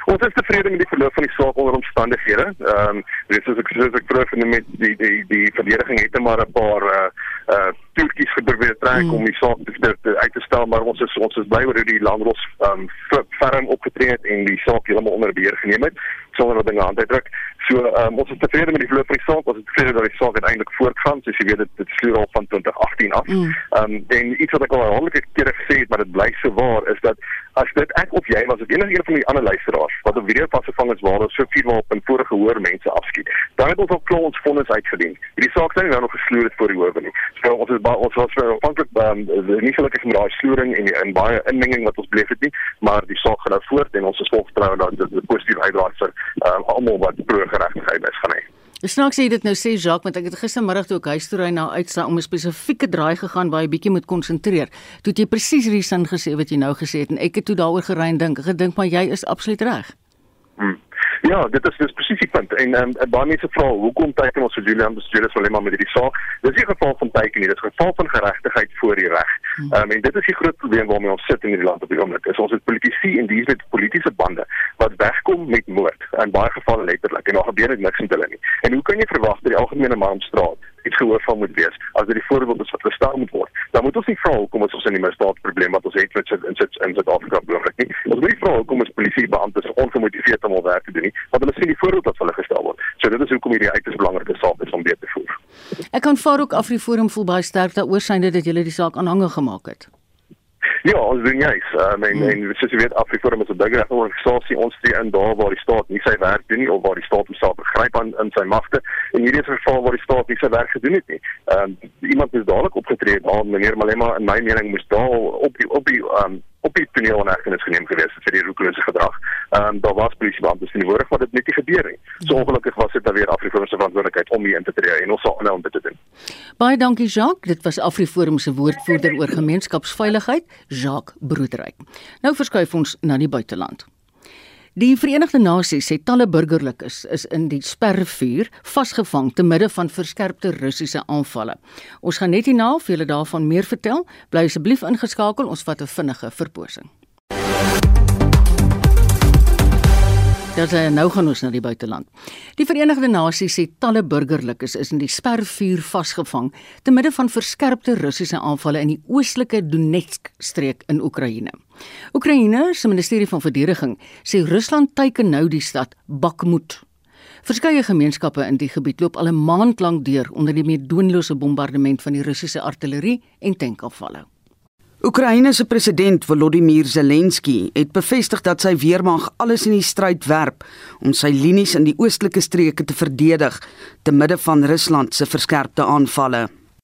Ons is tevrede met die verloop van die saak onder omstandighede. Ehm um, dis soos ek soos ek vroeër genoem het, die die die verdediging het maar 'n paar uh uh toertjies geprobeer trek mm. om die saak te, te uit te stel, maar ons is ons is bly oor hoe die landros ehm um, ferm opgetree het en die saak heeltemal onder beheer geneem het sonder dat dinge hand uitdruk. So um, ons is tevrede met die verloop van die saak, ons is tevrede dat die saak uiteindelik voortgaan, soos jy weet dit dit sluit al van twintig agttien af. Mm. Um, en iets wat ek al herhaaldelike kere gesê het, maar dit bly so waar, is dat as dit ek of jy was, of enige een van die ander luisteraars wat op video vasgevang is waar ons so vier maal op in vorige hoor mense afskiet, dan het ons al klaar ons vonnis uitgedien. Hierdie saak is nou nog gesloer het voor die howe nie. So ons is ons was aanvanklik um, nie gelukkig met daai sloering en, en baie inmenging wat ons beleef het nie, maar die saak gaan nou voort en ons is vol vertroue dat dit positief uitdraai vir um, almal wat pro-geregtigheid is gaan hê. Snaaks sê dit nou sê Jacques, want ek het gistermiddag toe ek huis toe ry na uitsta om 'n spesifieke draai gegaan waar jy bietjie moet konsentreer. Toe het jy presies hierdie sin gesê wat jy nou gesê het en ek het toe daaroor gery en dink, gedink maar jy is absoluut reg. Hmm. Ja, dit is dis presies die punt. En um, baie mense vra hoekom teiken ons vir Julian Bestuurders Malema met hierdie saak? Dis nie 'n geval van teiken nie, dis 'n geval van geregtigheid voor die reg. Hmm. Um, en dit is die groot probleem waarmee ons sit in hierdie land op die oomblik. Is ons het politici en die met politieke bande wat wegkom met moord, in baie gevalle letterlik, en daar gebeur net niks met hulle nie. En hoe kan jy verwag dat die algemene man op straat iets gehoor van moet wees, as dit die voorbeeld is wat verstaan moet word? Dan moet ons nie vra hoekom is ons in die misdaadprobleem wat ons het met in in Suid-Afrika behoorlik nie. Ons moet nie vra hoekom is polisiebeamptes ongemotiveerd om hul werk te doen nie, want hulle sien die voorbeeld wat hulle gestel word. So dit is hoekom hierdie uiters belangrike saak is om weer te voer. Ek kan Farouk Afriforum voel baie sterk daaroor synde dat julle die saak aanhangig gemaak het. Ja, ons doen juis. Um, en, mm. en soos jy weet, Afriforum is 'n burgerregte organisasie. Ons tree in daar waar die staat nie sy werk doen nie of waar die staat homself begryp aan in sy magte. En hierdie is 'n geval waar die staat nie sy werk gedoen het nie. Um, iemand moes dadelik opgetree daar, meneer Malema, in my mening moes daar op die op die um, op die toneel in hegtenis geneem gewees vir die roekelose gedrag. Um, daar was polisiebeamptes in die woord, maar dit net nie gebeur nie. So ongelukkig was dit dan weer Afriforum se verantwoordelikheid om hier in te tree en ons sal aanhou om dit te doen. Baie dankie Jacques, dit was Afriforum se woordvoerder oor gemeenskapsveiligheid, Jacques Broederyk. Nou verskuif ons na die buiteland. Die Verenigde Nasies sê talle burgerlikes is in die spervuur vasgevang te midde van verskerpte Russiese aanvalle. Ons gaan net hierna vir julle daarvan meer vertel. Bly asseblief ingeskakel, ons vat 'n vinnige verposing. Dat nou gaan ons na die buiteland. Die Verenigde Nasies sê talle burgerlikes is in die spervuur vasgevang te midde van verskerpte Russiese aanvalle in die oostelike Donetsk-streek in Oekraïne. Oekraïne se ministerie van verdediging sê Rusland teiken nou die stad Bakhmut. Verskeie gemeenskappe in die gebied loop al 'n maand lank deur onder die meedoenlose bombardement van die Russiese artillerie en tankaanvalle. Oekraïne se president Volodymyr Zelensky het bevestig dat sy weermag alles in die stryd werp om sy linies in die oostelike streke te verdedig te midde van Rusland se verskerpte aanvalle.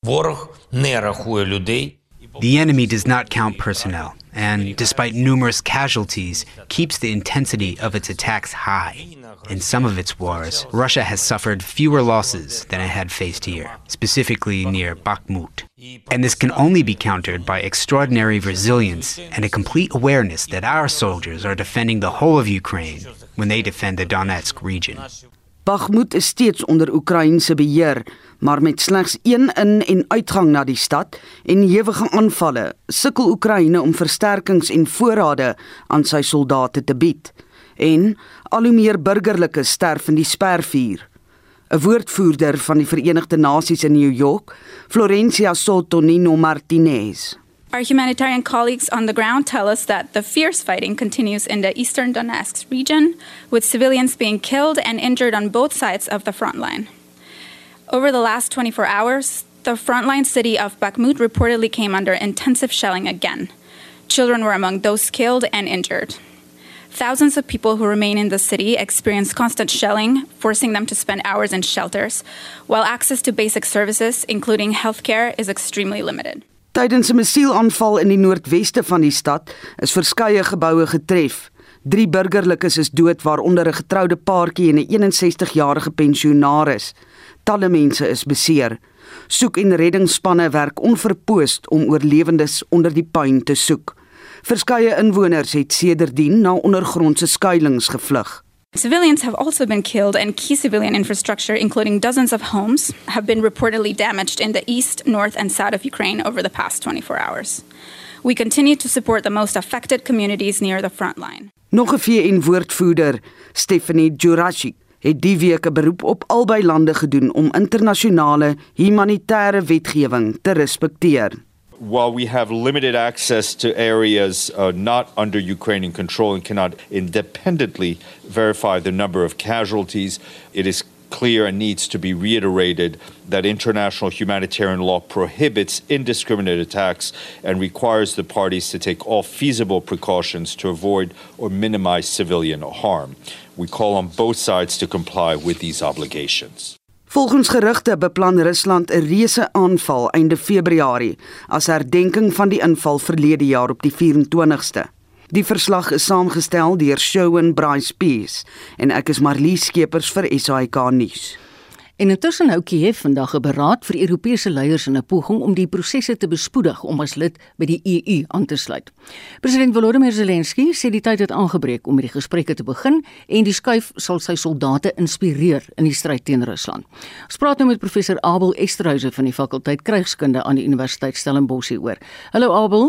The enemy does not count personnel and, despite numerous casualties, keeps the intensity of its attacks high. In some of its wars, Russia has suffered fewer losses than it had faced here, specifically near Bakhmut. And this can only be countered by extraordinary resilience and a complete awareness that our soldiers are defending the whole of Ukraine when they defend the Donetsk region. Bakhmut is steeds onder Oekraïense beheer, maar met slegs een in- en uitgang na die stad en hewige aanvalle, sukkel Oekraïne om versterkings en voorrade aan sy soldate te bied. En al hoe meer burgerlikes sterf in die spervuur. 'n Woordvoerder van die Verenigde Nasies in New York, Florencia Sotonino Martinez. Our humanitarian colleagues on the ground tell us that the fierce fighting continues in the eastern Donetsk region, with civilians being killed and injured on both sides of the front line. Over the last twenty-four hours, the frontline city of Bakhmut reportedly came under intensive shelling again. Children were among those killed and injured. Thousands of people who remain in the city experience constant shelling, forcing them to spend hours in shelters, while access to basic services, including healthcare, is extremely limited. Tydens 'n missielaanval in die noordweste van die stad is verskeie geboue getref. Drie burgerlikes is dood, waaronder 'n getroude paartjie en 'n eenensestig-jarige pensionaris. Talle mense is beseer. Soek- en reddingsspanne werk onverpoost om oorlewendes onder die puin te soek. Verskeie inwoners het sedertdien na ondergrondse skuilings gevlug. Civilians have also been killed and key civilian infrastructure, including dozens of homes, have been reportedly damaged in the east, north and south of Ukraine over the past twenty-four hours. We continue to support the most affected communities near the front line. Nog 'n V N-woordvoerder, Stephanie Jurasik, het die week 'n beroep op albei lande gedoen om internasionale humanitêre wetgewing te respekteer. While we have limited access to areas uh, not under Ukrainian control and cannot independently verify the number of casualties, it is clear and needs to be reiterated that international humanitarian law prohibits indiscriminate attacks and requires the parties to take all feasible precautions to avoid or minimize civilian harm. We call on both sides to comply with these obligations. Volgens gerugte beplan Rusland 'n reuse aanval einde Februarie as herdenking van die inval verlede jaar op die vyf-en-twintigste. Die verslag is saamgestel deur Shaun Bryce Peace en ek is Marlies Skeepers vir S A I K nuus. En intussen hou Kiev vandag 'n beraad vir Europese leiers in 'n poging om die prosesse te bespoedig om as lid by die E U aan te sluit. President Volodymyr Zelensky sê die tyd het aangebreek om met die gesprekke te begin en die skuif sal sy soldate inspireer in die stryd teen Rusland. Ons praat nou met professor Abel Esterhuizen van die fakulteit Krygskunde aan die Universiteit Stellenbosch hieroor. Hallo Abel.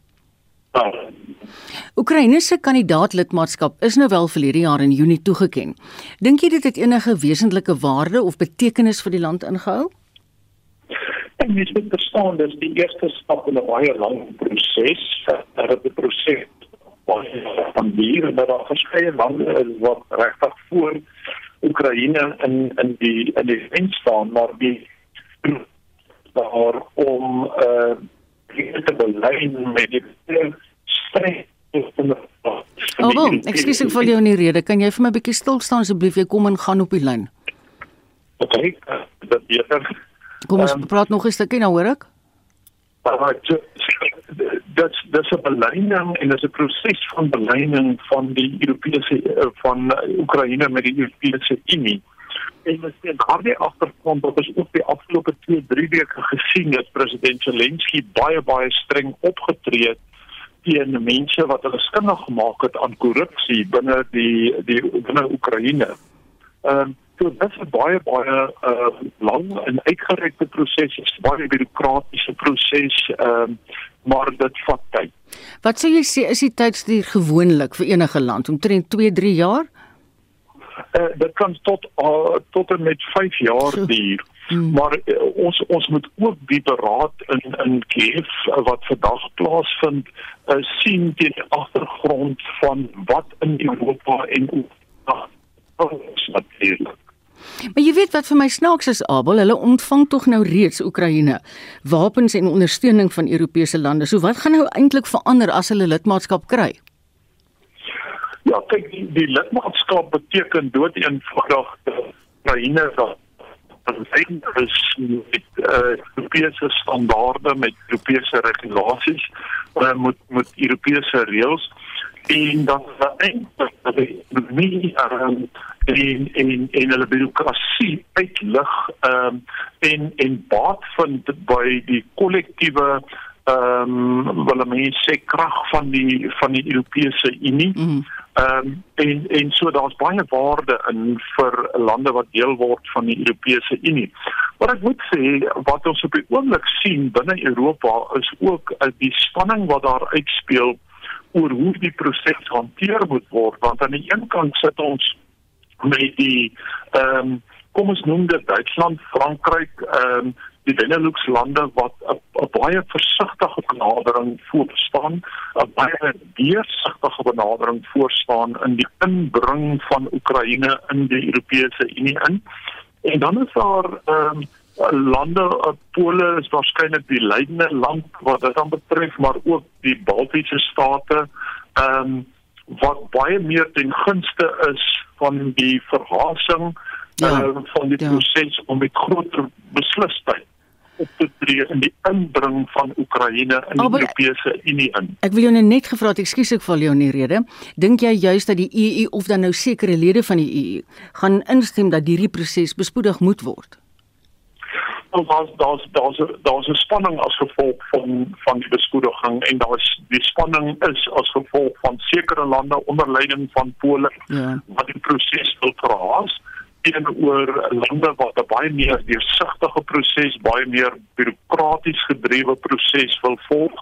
Oekraïne se kandidaatlidmaatskap is nou wel verlede jaar in Junie toegeken. Dink jy dit het enige wesentlike waarde of betekenis vir die land ingehou? En jy moet verstaan, dis die eerste stap in 'n baie lang proses. Dat die proses van hier en dat daar verskeie lande is wat regtig voor Oekraïne in in die in die wen staan, maar die daar om uh, te belyn met die strijd. Abel, ekskuus ek val jou in die rede. Kan jy vir my 'n bietjie stil staan asseblief? Jy kom en gaan op die lyn. Okay, dat beter. Kom ons um, praat nog 'n stukkie nou, hoor ek? Dit dis 'n belyning en dis 'n proses van belyning van die Europese van Oekraïne met die Europese Unie. En ons sien daardie agtergrond wat ons ook die afgelope twee, drie weke gesien het, president Zelensky baie baie streng opgetree het teen mense wat hulle skuldig gemaak het aan korrupsie binne die die binne Oekraïne. Ehm um, so dit is 'n baie baie uh, lang en uitgerekte proses, is baie bureaukratiese proses, ehm um, maar dit vat tyd. Wat sou jy sê is die tydstuur gewoonlik vir enige land omtrent twee, drie jaar? Uh, dit kan tot uh, tot en met vyf jaar duur. Hmm. Maar uh, ons ons moet ook die beraad in in Kiev uh, wat vandag plaasvind uh, sien teen die agtergrond van wat in Europa en ons natuurlik. Maar jy weet wat vir my snaaks is, Abel, hulle ontvang tog nou reeds Oekraïne wapens en ondersteuning van Europese lande. So wat gaan nou eintlik verander as hulle lidmaatskap kry? Ja, kyk, die, die lidmaatskap beteken dood eenvoudig Oekraïne dat verlyn is met uh, Europese standaarde, met Europese regulasies, uh, met, met Europese reëls, en dan eintlik die ekonomie um, en, en, en hulle bureaukrasie uitlig um, en, en baat vind by die kollektiewe ehm um, wil mense sê krag van die van die Europese Unie. Mm. Um, en en so daar's baie waarde in vir lande wat deel word van die Europese Unie. Wat ek moet sê, wat ons op die oomblik sien binne Europa is ook uh, die spanning wat daar uitspeel oor hoe die proses hanteer moet word, want aan die een kant sit ons met die ehm um, kom ons noem dit Duitsland, Frankryk, ehm um, die Benelux lande wat 'n baie versigtige benadering voorstaan, 'n baie deursigtige benadering voorstaan in die inbring van Oekraïne in die Europese Unie in. En dan is daar ehm um, lande, Pole is waarskynlik die leidende land wat dit dan betref, maar ook die Baltiese state, ehm um, wat baie meer ten gunste is van die verhasing ja, uh, van die ja. proses om met groter beslisheid op te tree in die inbring van Oekraïne in die Europese Unie in. Ek wil jou net gevra het, ekskuus ek val jou in die rede, dink jy juist dat die E U of dan nou sekere lede van die E U gaan instem dat hierdie proses bespoedig moet word? Daar's daar's daar's daar's 'n spanning as gevolg van van die bespoediging en daar's die spanning is as gevolg van sekere lande onder leiding van Pole ja. wat die proses wil verhaas teenoor lande wat 'n baie meer deursigtige proses, baie meer bureaukraties gedrewe proses wil volg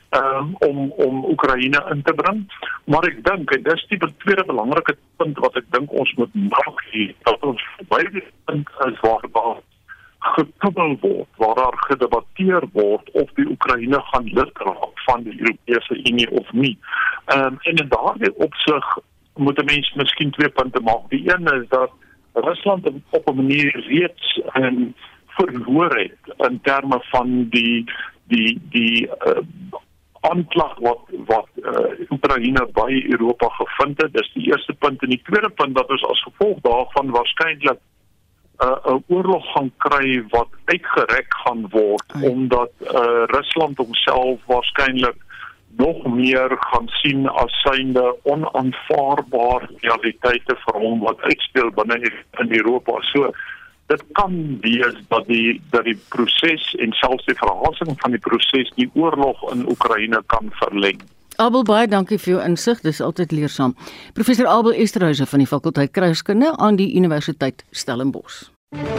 um, om om Oekraïne in te bring. Maar ek dink en dis die tweede belangrike punt wat ek dink ons moet maak hier, dat ons by die punt is waar daar getubbel word, waar daar gedebatteer word of die Oekraïne gaan lid raak van die Europese Unie of nie. Um, en in daardie opsig moet 'n mens miskien twee punte maak. Die een is dat Rusland op 'n manier reeds um, verloor het in terme van die die die uh, aanklag wat wat uh, Oekraïne by Europa gevind het. Dis die eerste punt. En die tweede punt dat ons as gevolg daarvan waarskynlik 'n uh, oorlog gaan kry wat uitgerek gaan word, Ai. omdat uh, Rusland homself waarskynlik nog meer gaan sien as synde onaanvaarbare realiteite vir hom wat uitspeel binne in Europa. So dit kan wees dat die dat die proses en selfs die verhasing van die proses die oorlog in Oekraïne kan verleng. Abel, baie dankie vir jou insig, dis altyd leersaam. Professor Abel Esterhuizen van die fakulteit Kruiskunde aan die Universiteit Stellenbosch.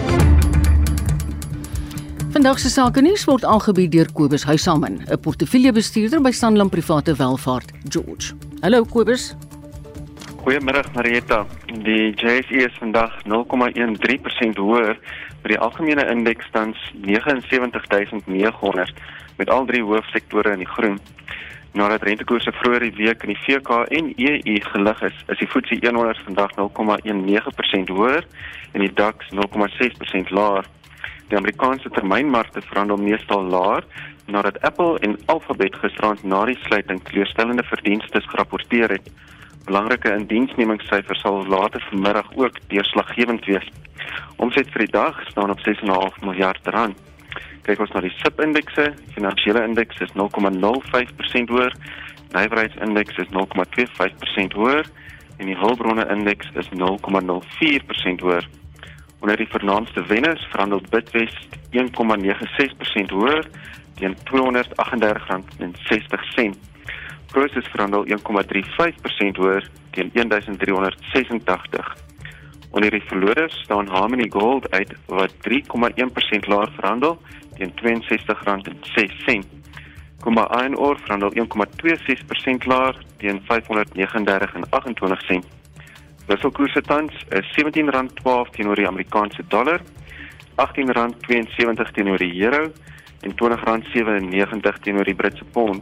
Vandag se sake nuus word aangebied deur Kobus Huysman, 'n portefeuljebestuurder by Sanlam Private Welvaart, George. Hallo Kobus. Goeiemôre Marietta. Die J S E is vandag nul komma drie persent hoër met die algemene indeks tans sewe nege sewe nege honderd met al drie hoofsektore in die groen. Nadat rentekoerse vroeër die week in die V K en E U gelig is, is die F T S E honderd vandag nul komma negen persent hoër en die DAX nul komma ses persent laer. Die Amerikaanse termynmarkte verhandel meestal laer nadat Apple en Alphabet gisterand na die sluiting teleurstellende verdienstes gerapporteer het. Belangrike indiensnemingssyfers sal later vanmiddag ook deurslaggewend wees. Omset vir die dag staan op ses komma vyf miljard rand. Kyk ons na die S I P-indekse, finansiële indeks is nul komma nul vyf persent hoër, nywerheidsindeks is nul komma twee vyf persent hoër en die hulpbronne-indeks is nul komma nul vier persent hoër. Onder die vernaamste wenners verhandel Bidvest een komma nege ses persent hoër teen tweehonderdagtendertig rand en sestig sent. Prosus verhandel een komma drie vyf persent hoër teen duisend driehonderd sesentagtig. Onder die verloders staan Harmony Gold uit wat drie komma een persent laer verhandel teen tweeënsestig rand en ses sent. Kumba Iron Ore verhandel een komma twee ses persent laer teen vyfhonderdnegenendertig rand en agt-en-twintig sent. Wisselkoerse tans is sewentien rand twaalf teenoor die Amerikaanse dollar, agttien rand tweeënsewentig teenoor die euro en twintig rand sewennegentig teenoor die Britse pond.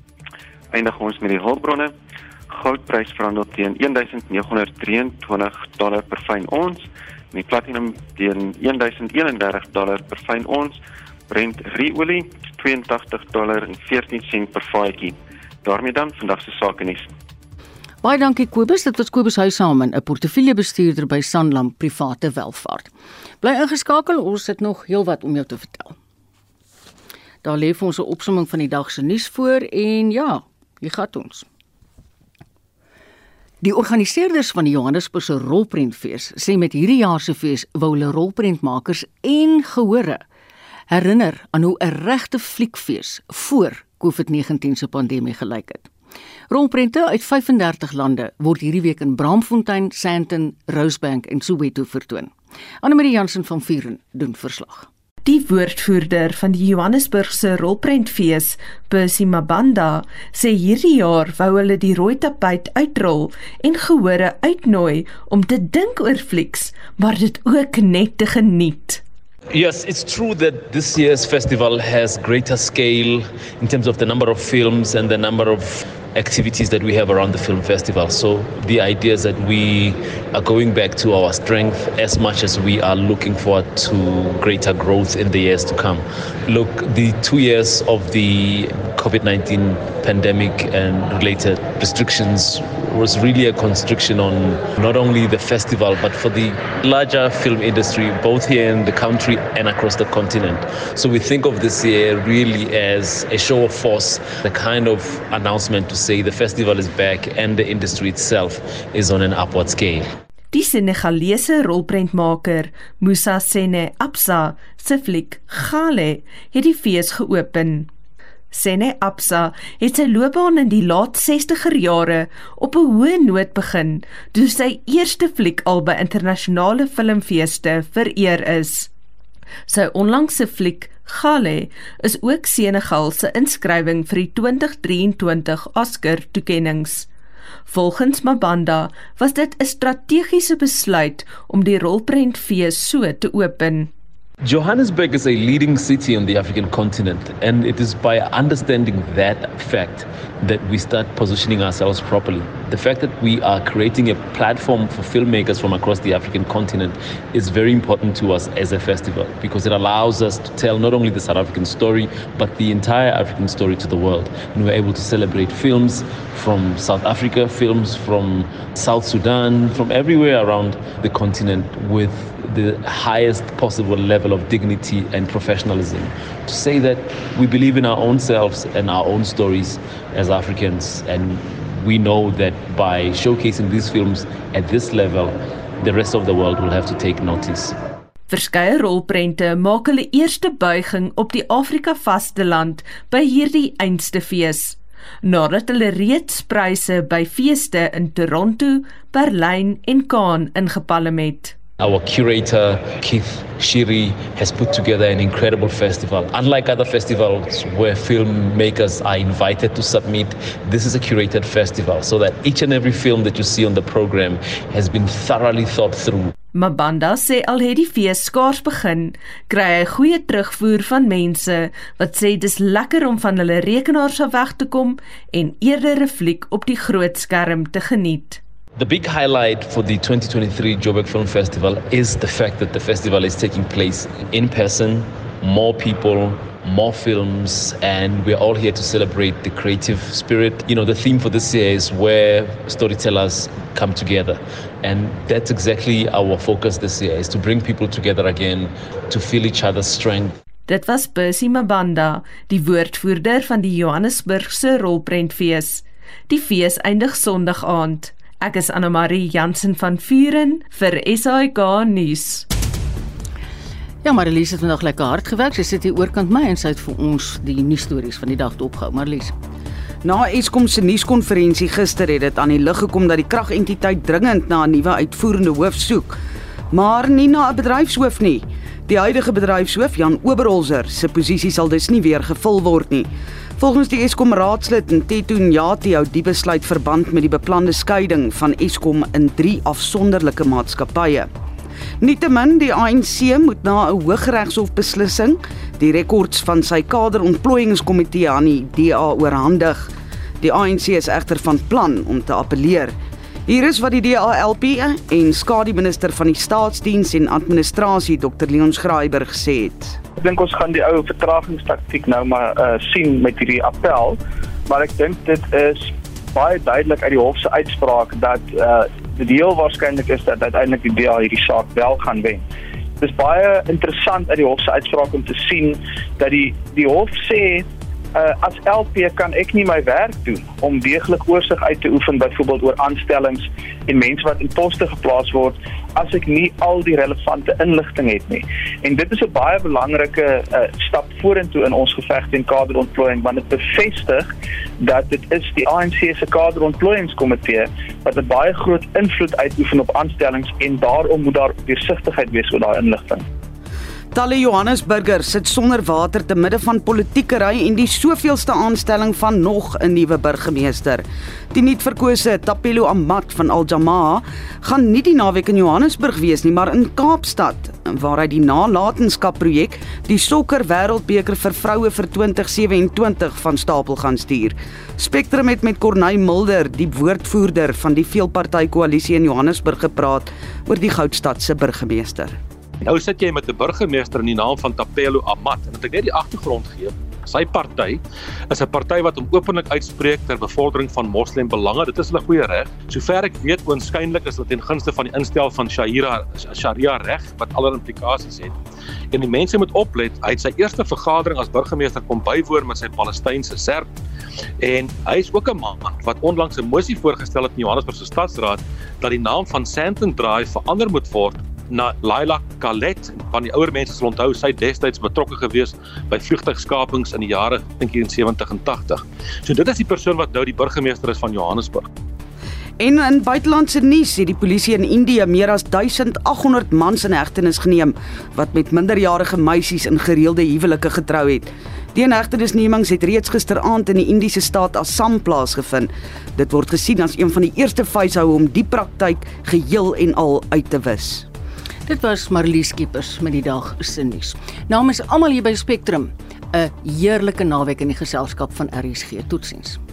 Eindig ons met die hulpbronne. Goudprys verhandel teen duisend negenhonderd drieëntwintig dollar per fyn ons en die platinum teen duisend eenendertig dollar per fyn ons. Brent ruolie tweeëntagtig dollar en veertien sent per vaatjie. Daarmee dan vandag se sake nuus. Baie dankie Kobus, dit was Kobus Huysman, 'n portefeuljebestuurder by Sanlam Private Welvaart. Bly ingeskakel, ons het nog heelwat om jou te vertel. Daar lê vir ons 'n opsomming van die dag se nuus voor en ja, hier gaan ons. Die organiseerders van die Johannesburgse rolprentfees sê met hierdie jaar se fees wou hulle rolprentmakers en gehore herinner aan hoe 'n regte fliekfees voor COVID negentien se pandemie gelyk het. Rolprente uit vyf en dertig lande word hierdie week in Braamfontein, Sandton, Rosebank en Soweto vertoon. Annemarie Jansen van Vuren doen verslag. Die woordvoerder van die Johannesburgse rolprentfees, Percy Mabanda, sê hierdie jaar wou hulle die rooi tapuit uitrol en gehore uitnooi om te dink oor flieks, maar dit ook net te geniet. Yes, it's true that this year's festival has greater scale in terms of the number of films and the number of activities that we have around the film festival. So the idea is that we are going back to our strength as much as we are looking forward to greater growth in the years to come. Look, the two years of the COVID nineteen pandemic and related restrictions was really a constriction on not only the festival but for the larger film industry, both here in the country and across the continent. So we think of this year really as a show of force, the kind of announcement to say the festival is back and the industry itself is on an upward scale. Die Senegalese rolprentmaker Moussa Sene Absa se fliek Gale het die fees geopen. Sene Absa het sy loopbaan in die laat sestiger jare op 'n hoë noot begin, toe sy eerste fliek al by internasionale filmfeeste vereer is. Sy onlangse fliek Gale is ook Senegal se inskrywing vir die twintig drieëntwintig Oscar-toekennings. Volgens Mabanda was dit 'n strategiese besluit om die rolprentfees so te open. Johannesburg is a leading city on the African continent, and it is by understanding that fact that we start positioning ourselves properly. The fact that we are creating a platform for filmmakers from across the African continent is very important to us as a festival, because it allows us to tell not only the South African story, but the entire African story to the world. And we're able to celebrate films from South Africa, films from South Sudan, from everywhere around the continent with the highest possible level of dignity and professionalism. To say that we believe in our own selves and our own stories as Africans, and we know that by showcasing these films at this level, the rest of the world will have to take notice. Verskeie rolprente maak hulle eerste buiging op die Afrika vasteland by hierdie einste fees, nadat hulle reeds pryse by feeste in Toronto, Berlyn en Cannes ingepalm het. Our curator, Keith Shiri, has put together an incredible festival. Unlike other festivals where filmmakers are invited to submit, this is a curated festival, so that each and every film that you see on the program has been thoroughly thought through. Mabanda sê al het die fees skaars begin, kry hy goeie terugvoer van mense wat sê dis lekker om van hulle rekenaars af weg te kom en eerder 'n fliek op die groot skerm te geniet. The big highlight for the twenty twenty-three Joburg Film Festival is the fact that the festival is taking place in person, more people, more films, and we're all here to celebrate the creative spirit. You know, the theme for this year is where storytellers come together, and that's exactly our focus this year, is to bring people together again, to feel each other's strength. Dit was Percy Mabanda, die woordvoerder van die Johannesburgse rolprentfees. Die fees eindig Sondag aand. Ek is Anna-Marie Jansen van Vuren vir S A I K nuus. Ja, Marlies het vandag lekker hard gewerk. Sy sit hier oorkant my en sy het vir ons die nuusstories van die dag opgehou. Marlies. Na Eskom se nuuskonferensie gister het dit aan die lig gekom dat die kragentiteit dringend na 'n nuwe uitvoerende hoof soek, maar nie na 'n bedryfshoof nie. Die huidige bedryfshoof, Jan Oberholzer, se posisie sal dus nie weer gevul word nie. Volgens die Eskom raadslid Nteto Nyati hou die besluit verband met die beplande skeiding van Eskom in drie afsonderlike maatskappye. Nietemin, die A N C moet na 'n Hooggeregshof beslissing die rekords van sy kaderontplooiingskomitee aan die D A oorhandig. Die A N C is egter van plan om te appeleer. Hier is wat die D A L P en skademinister van die Staatsdiens en Administrasie, Dokter Leon Schreiber, gesê het. Ek dink ons gaan die ou vertragingstaktiek nou maar uh, sien met hierdie appel, maar ek dink dit is baie duidelik uit die hof se uitspraak dat uh, die heel waarskynlik is dat uiteindelik die D A hierdie saak wel gaan wen. Dit is baie interessant uit die hof se uitspraak om te sien dat die die hof sê Uh, as L P kan ek nie my werk doen om deeglik oorsig uit te oefen, byvoorbeeld oor aanstellings en mense wat in poste geplaas word, as ek nie al die relevante inligting het nie. En dit is 'n baie belangrike uh, stap vorentoe in ons geveg teen kaderontplooiing, want dit bevestig dat dit is die A N C se kaderontplooiingskomitee wat 'n baie groot invloed uitoefen op aanstellings, en daarom moet daar deursigtigheid wees oor daai inligting. Talle Johannesburgers sit sonder water te midde van politiekery en die soveelste aanstelling van nog 'n nuwe burgemeester. Die nuutverkose Tapelo Amat van Al-Jamaa gaan nie die naweek in Johannesburg wees nie, maar in Kaapstad, waar hy die nalatenskap-projek, die sokker wêreldbeker vir vroue vir twintig sewe-en-twintig van stapel gaan stuur. Spectrum het met Corneille Mulder, die woordvoerder van die veelpartytjie-koalisie in Johannesburg, gepraat oor die Goudstad se burgemeester. Nou sit jy met 'n burgemeester in die naam van Tapelo Amat, en dat ek net die agtergrond gee. Sy party is 'n party wat hom openlik uitspreek ter bevordering van moslimbelange. Dit is hulle goeie reg. Sover ek weet, oënskynlik is dit ten gunste van die instel van Sharia, Sharia reg, wat aller implikasies het. En die mense moet oplet, hy het sy eerste vergadering as burgemeester kom bywoon met sy Palestynse serp. En hy is ook 'n man wat onlangs 'n mosie voorgestel het in Johannesburgse Stadsraad dat die naam van Sandton Drive verander moet word na Laila Khaled. Van die ouer mense sal onthou, sy destyds betrokke gewees by vliegtuigskapings in die jare dink ek in sewentig en tagtig. So dit is die persoon wat nou die burgemeester is van Johannesburg. En in buitelandse nuus het die polisie in Indië meer as duisend agt honderd mans in hegtenis geneem wat met minderjarige meisies in gereelde huwelike getrou het. Die inhegtenisnemings het reeds gisteraand in die Indiese staat Assam plaasgevind. Dit word gesien as een van die eerste vuishoue om die praktyk geheel en al uit te wis. Dit was Marlies Skeepers met die dag se nuus. Namens almal hier by Spectrum, 'n heerlike naweek in die geselskap van R S G. Totsiens.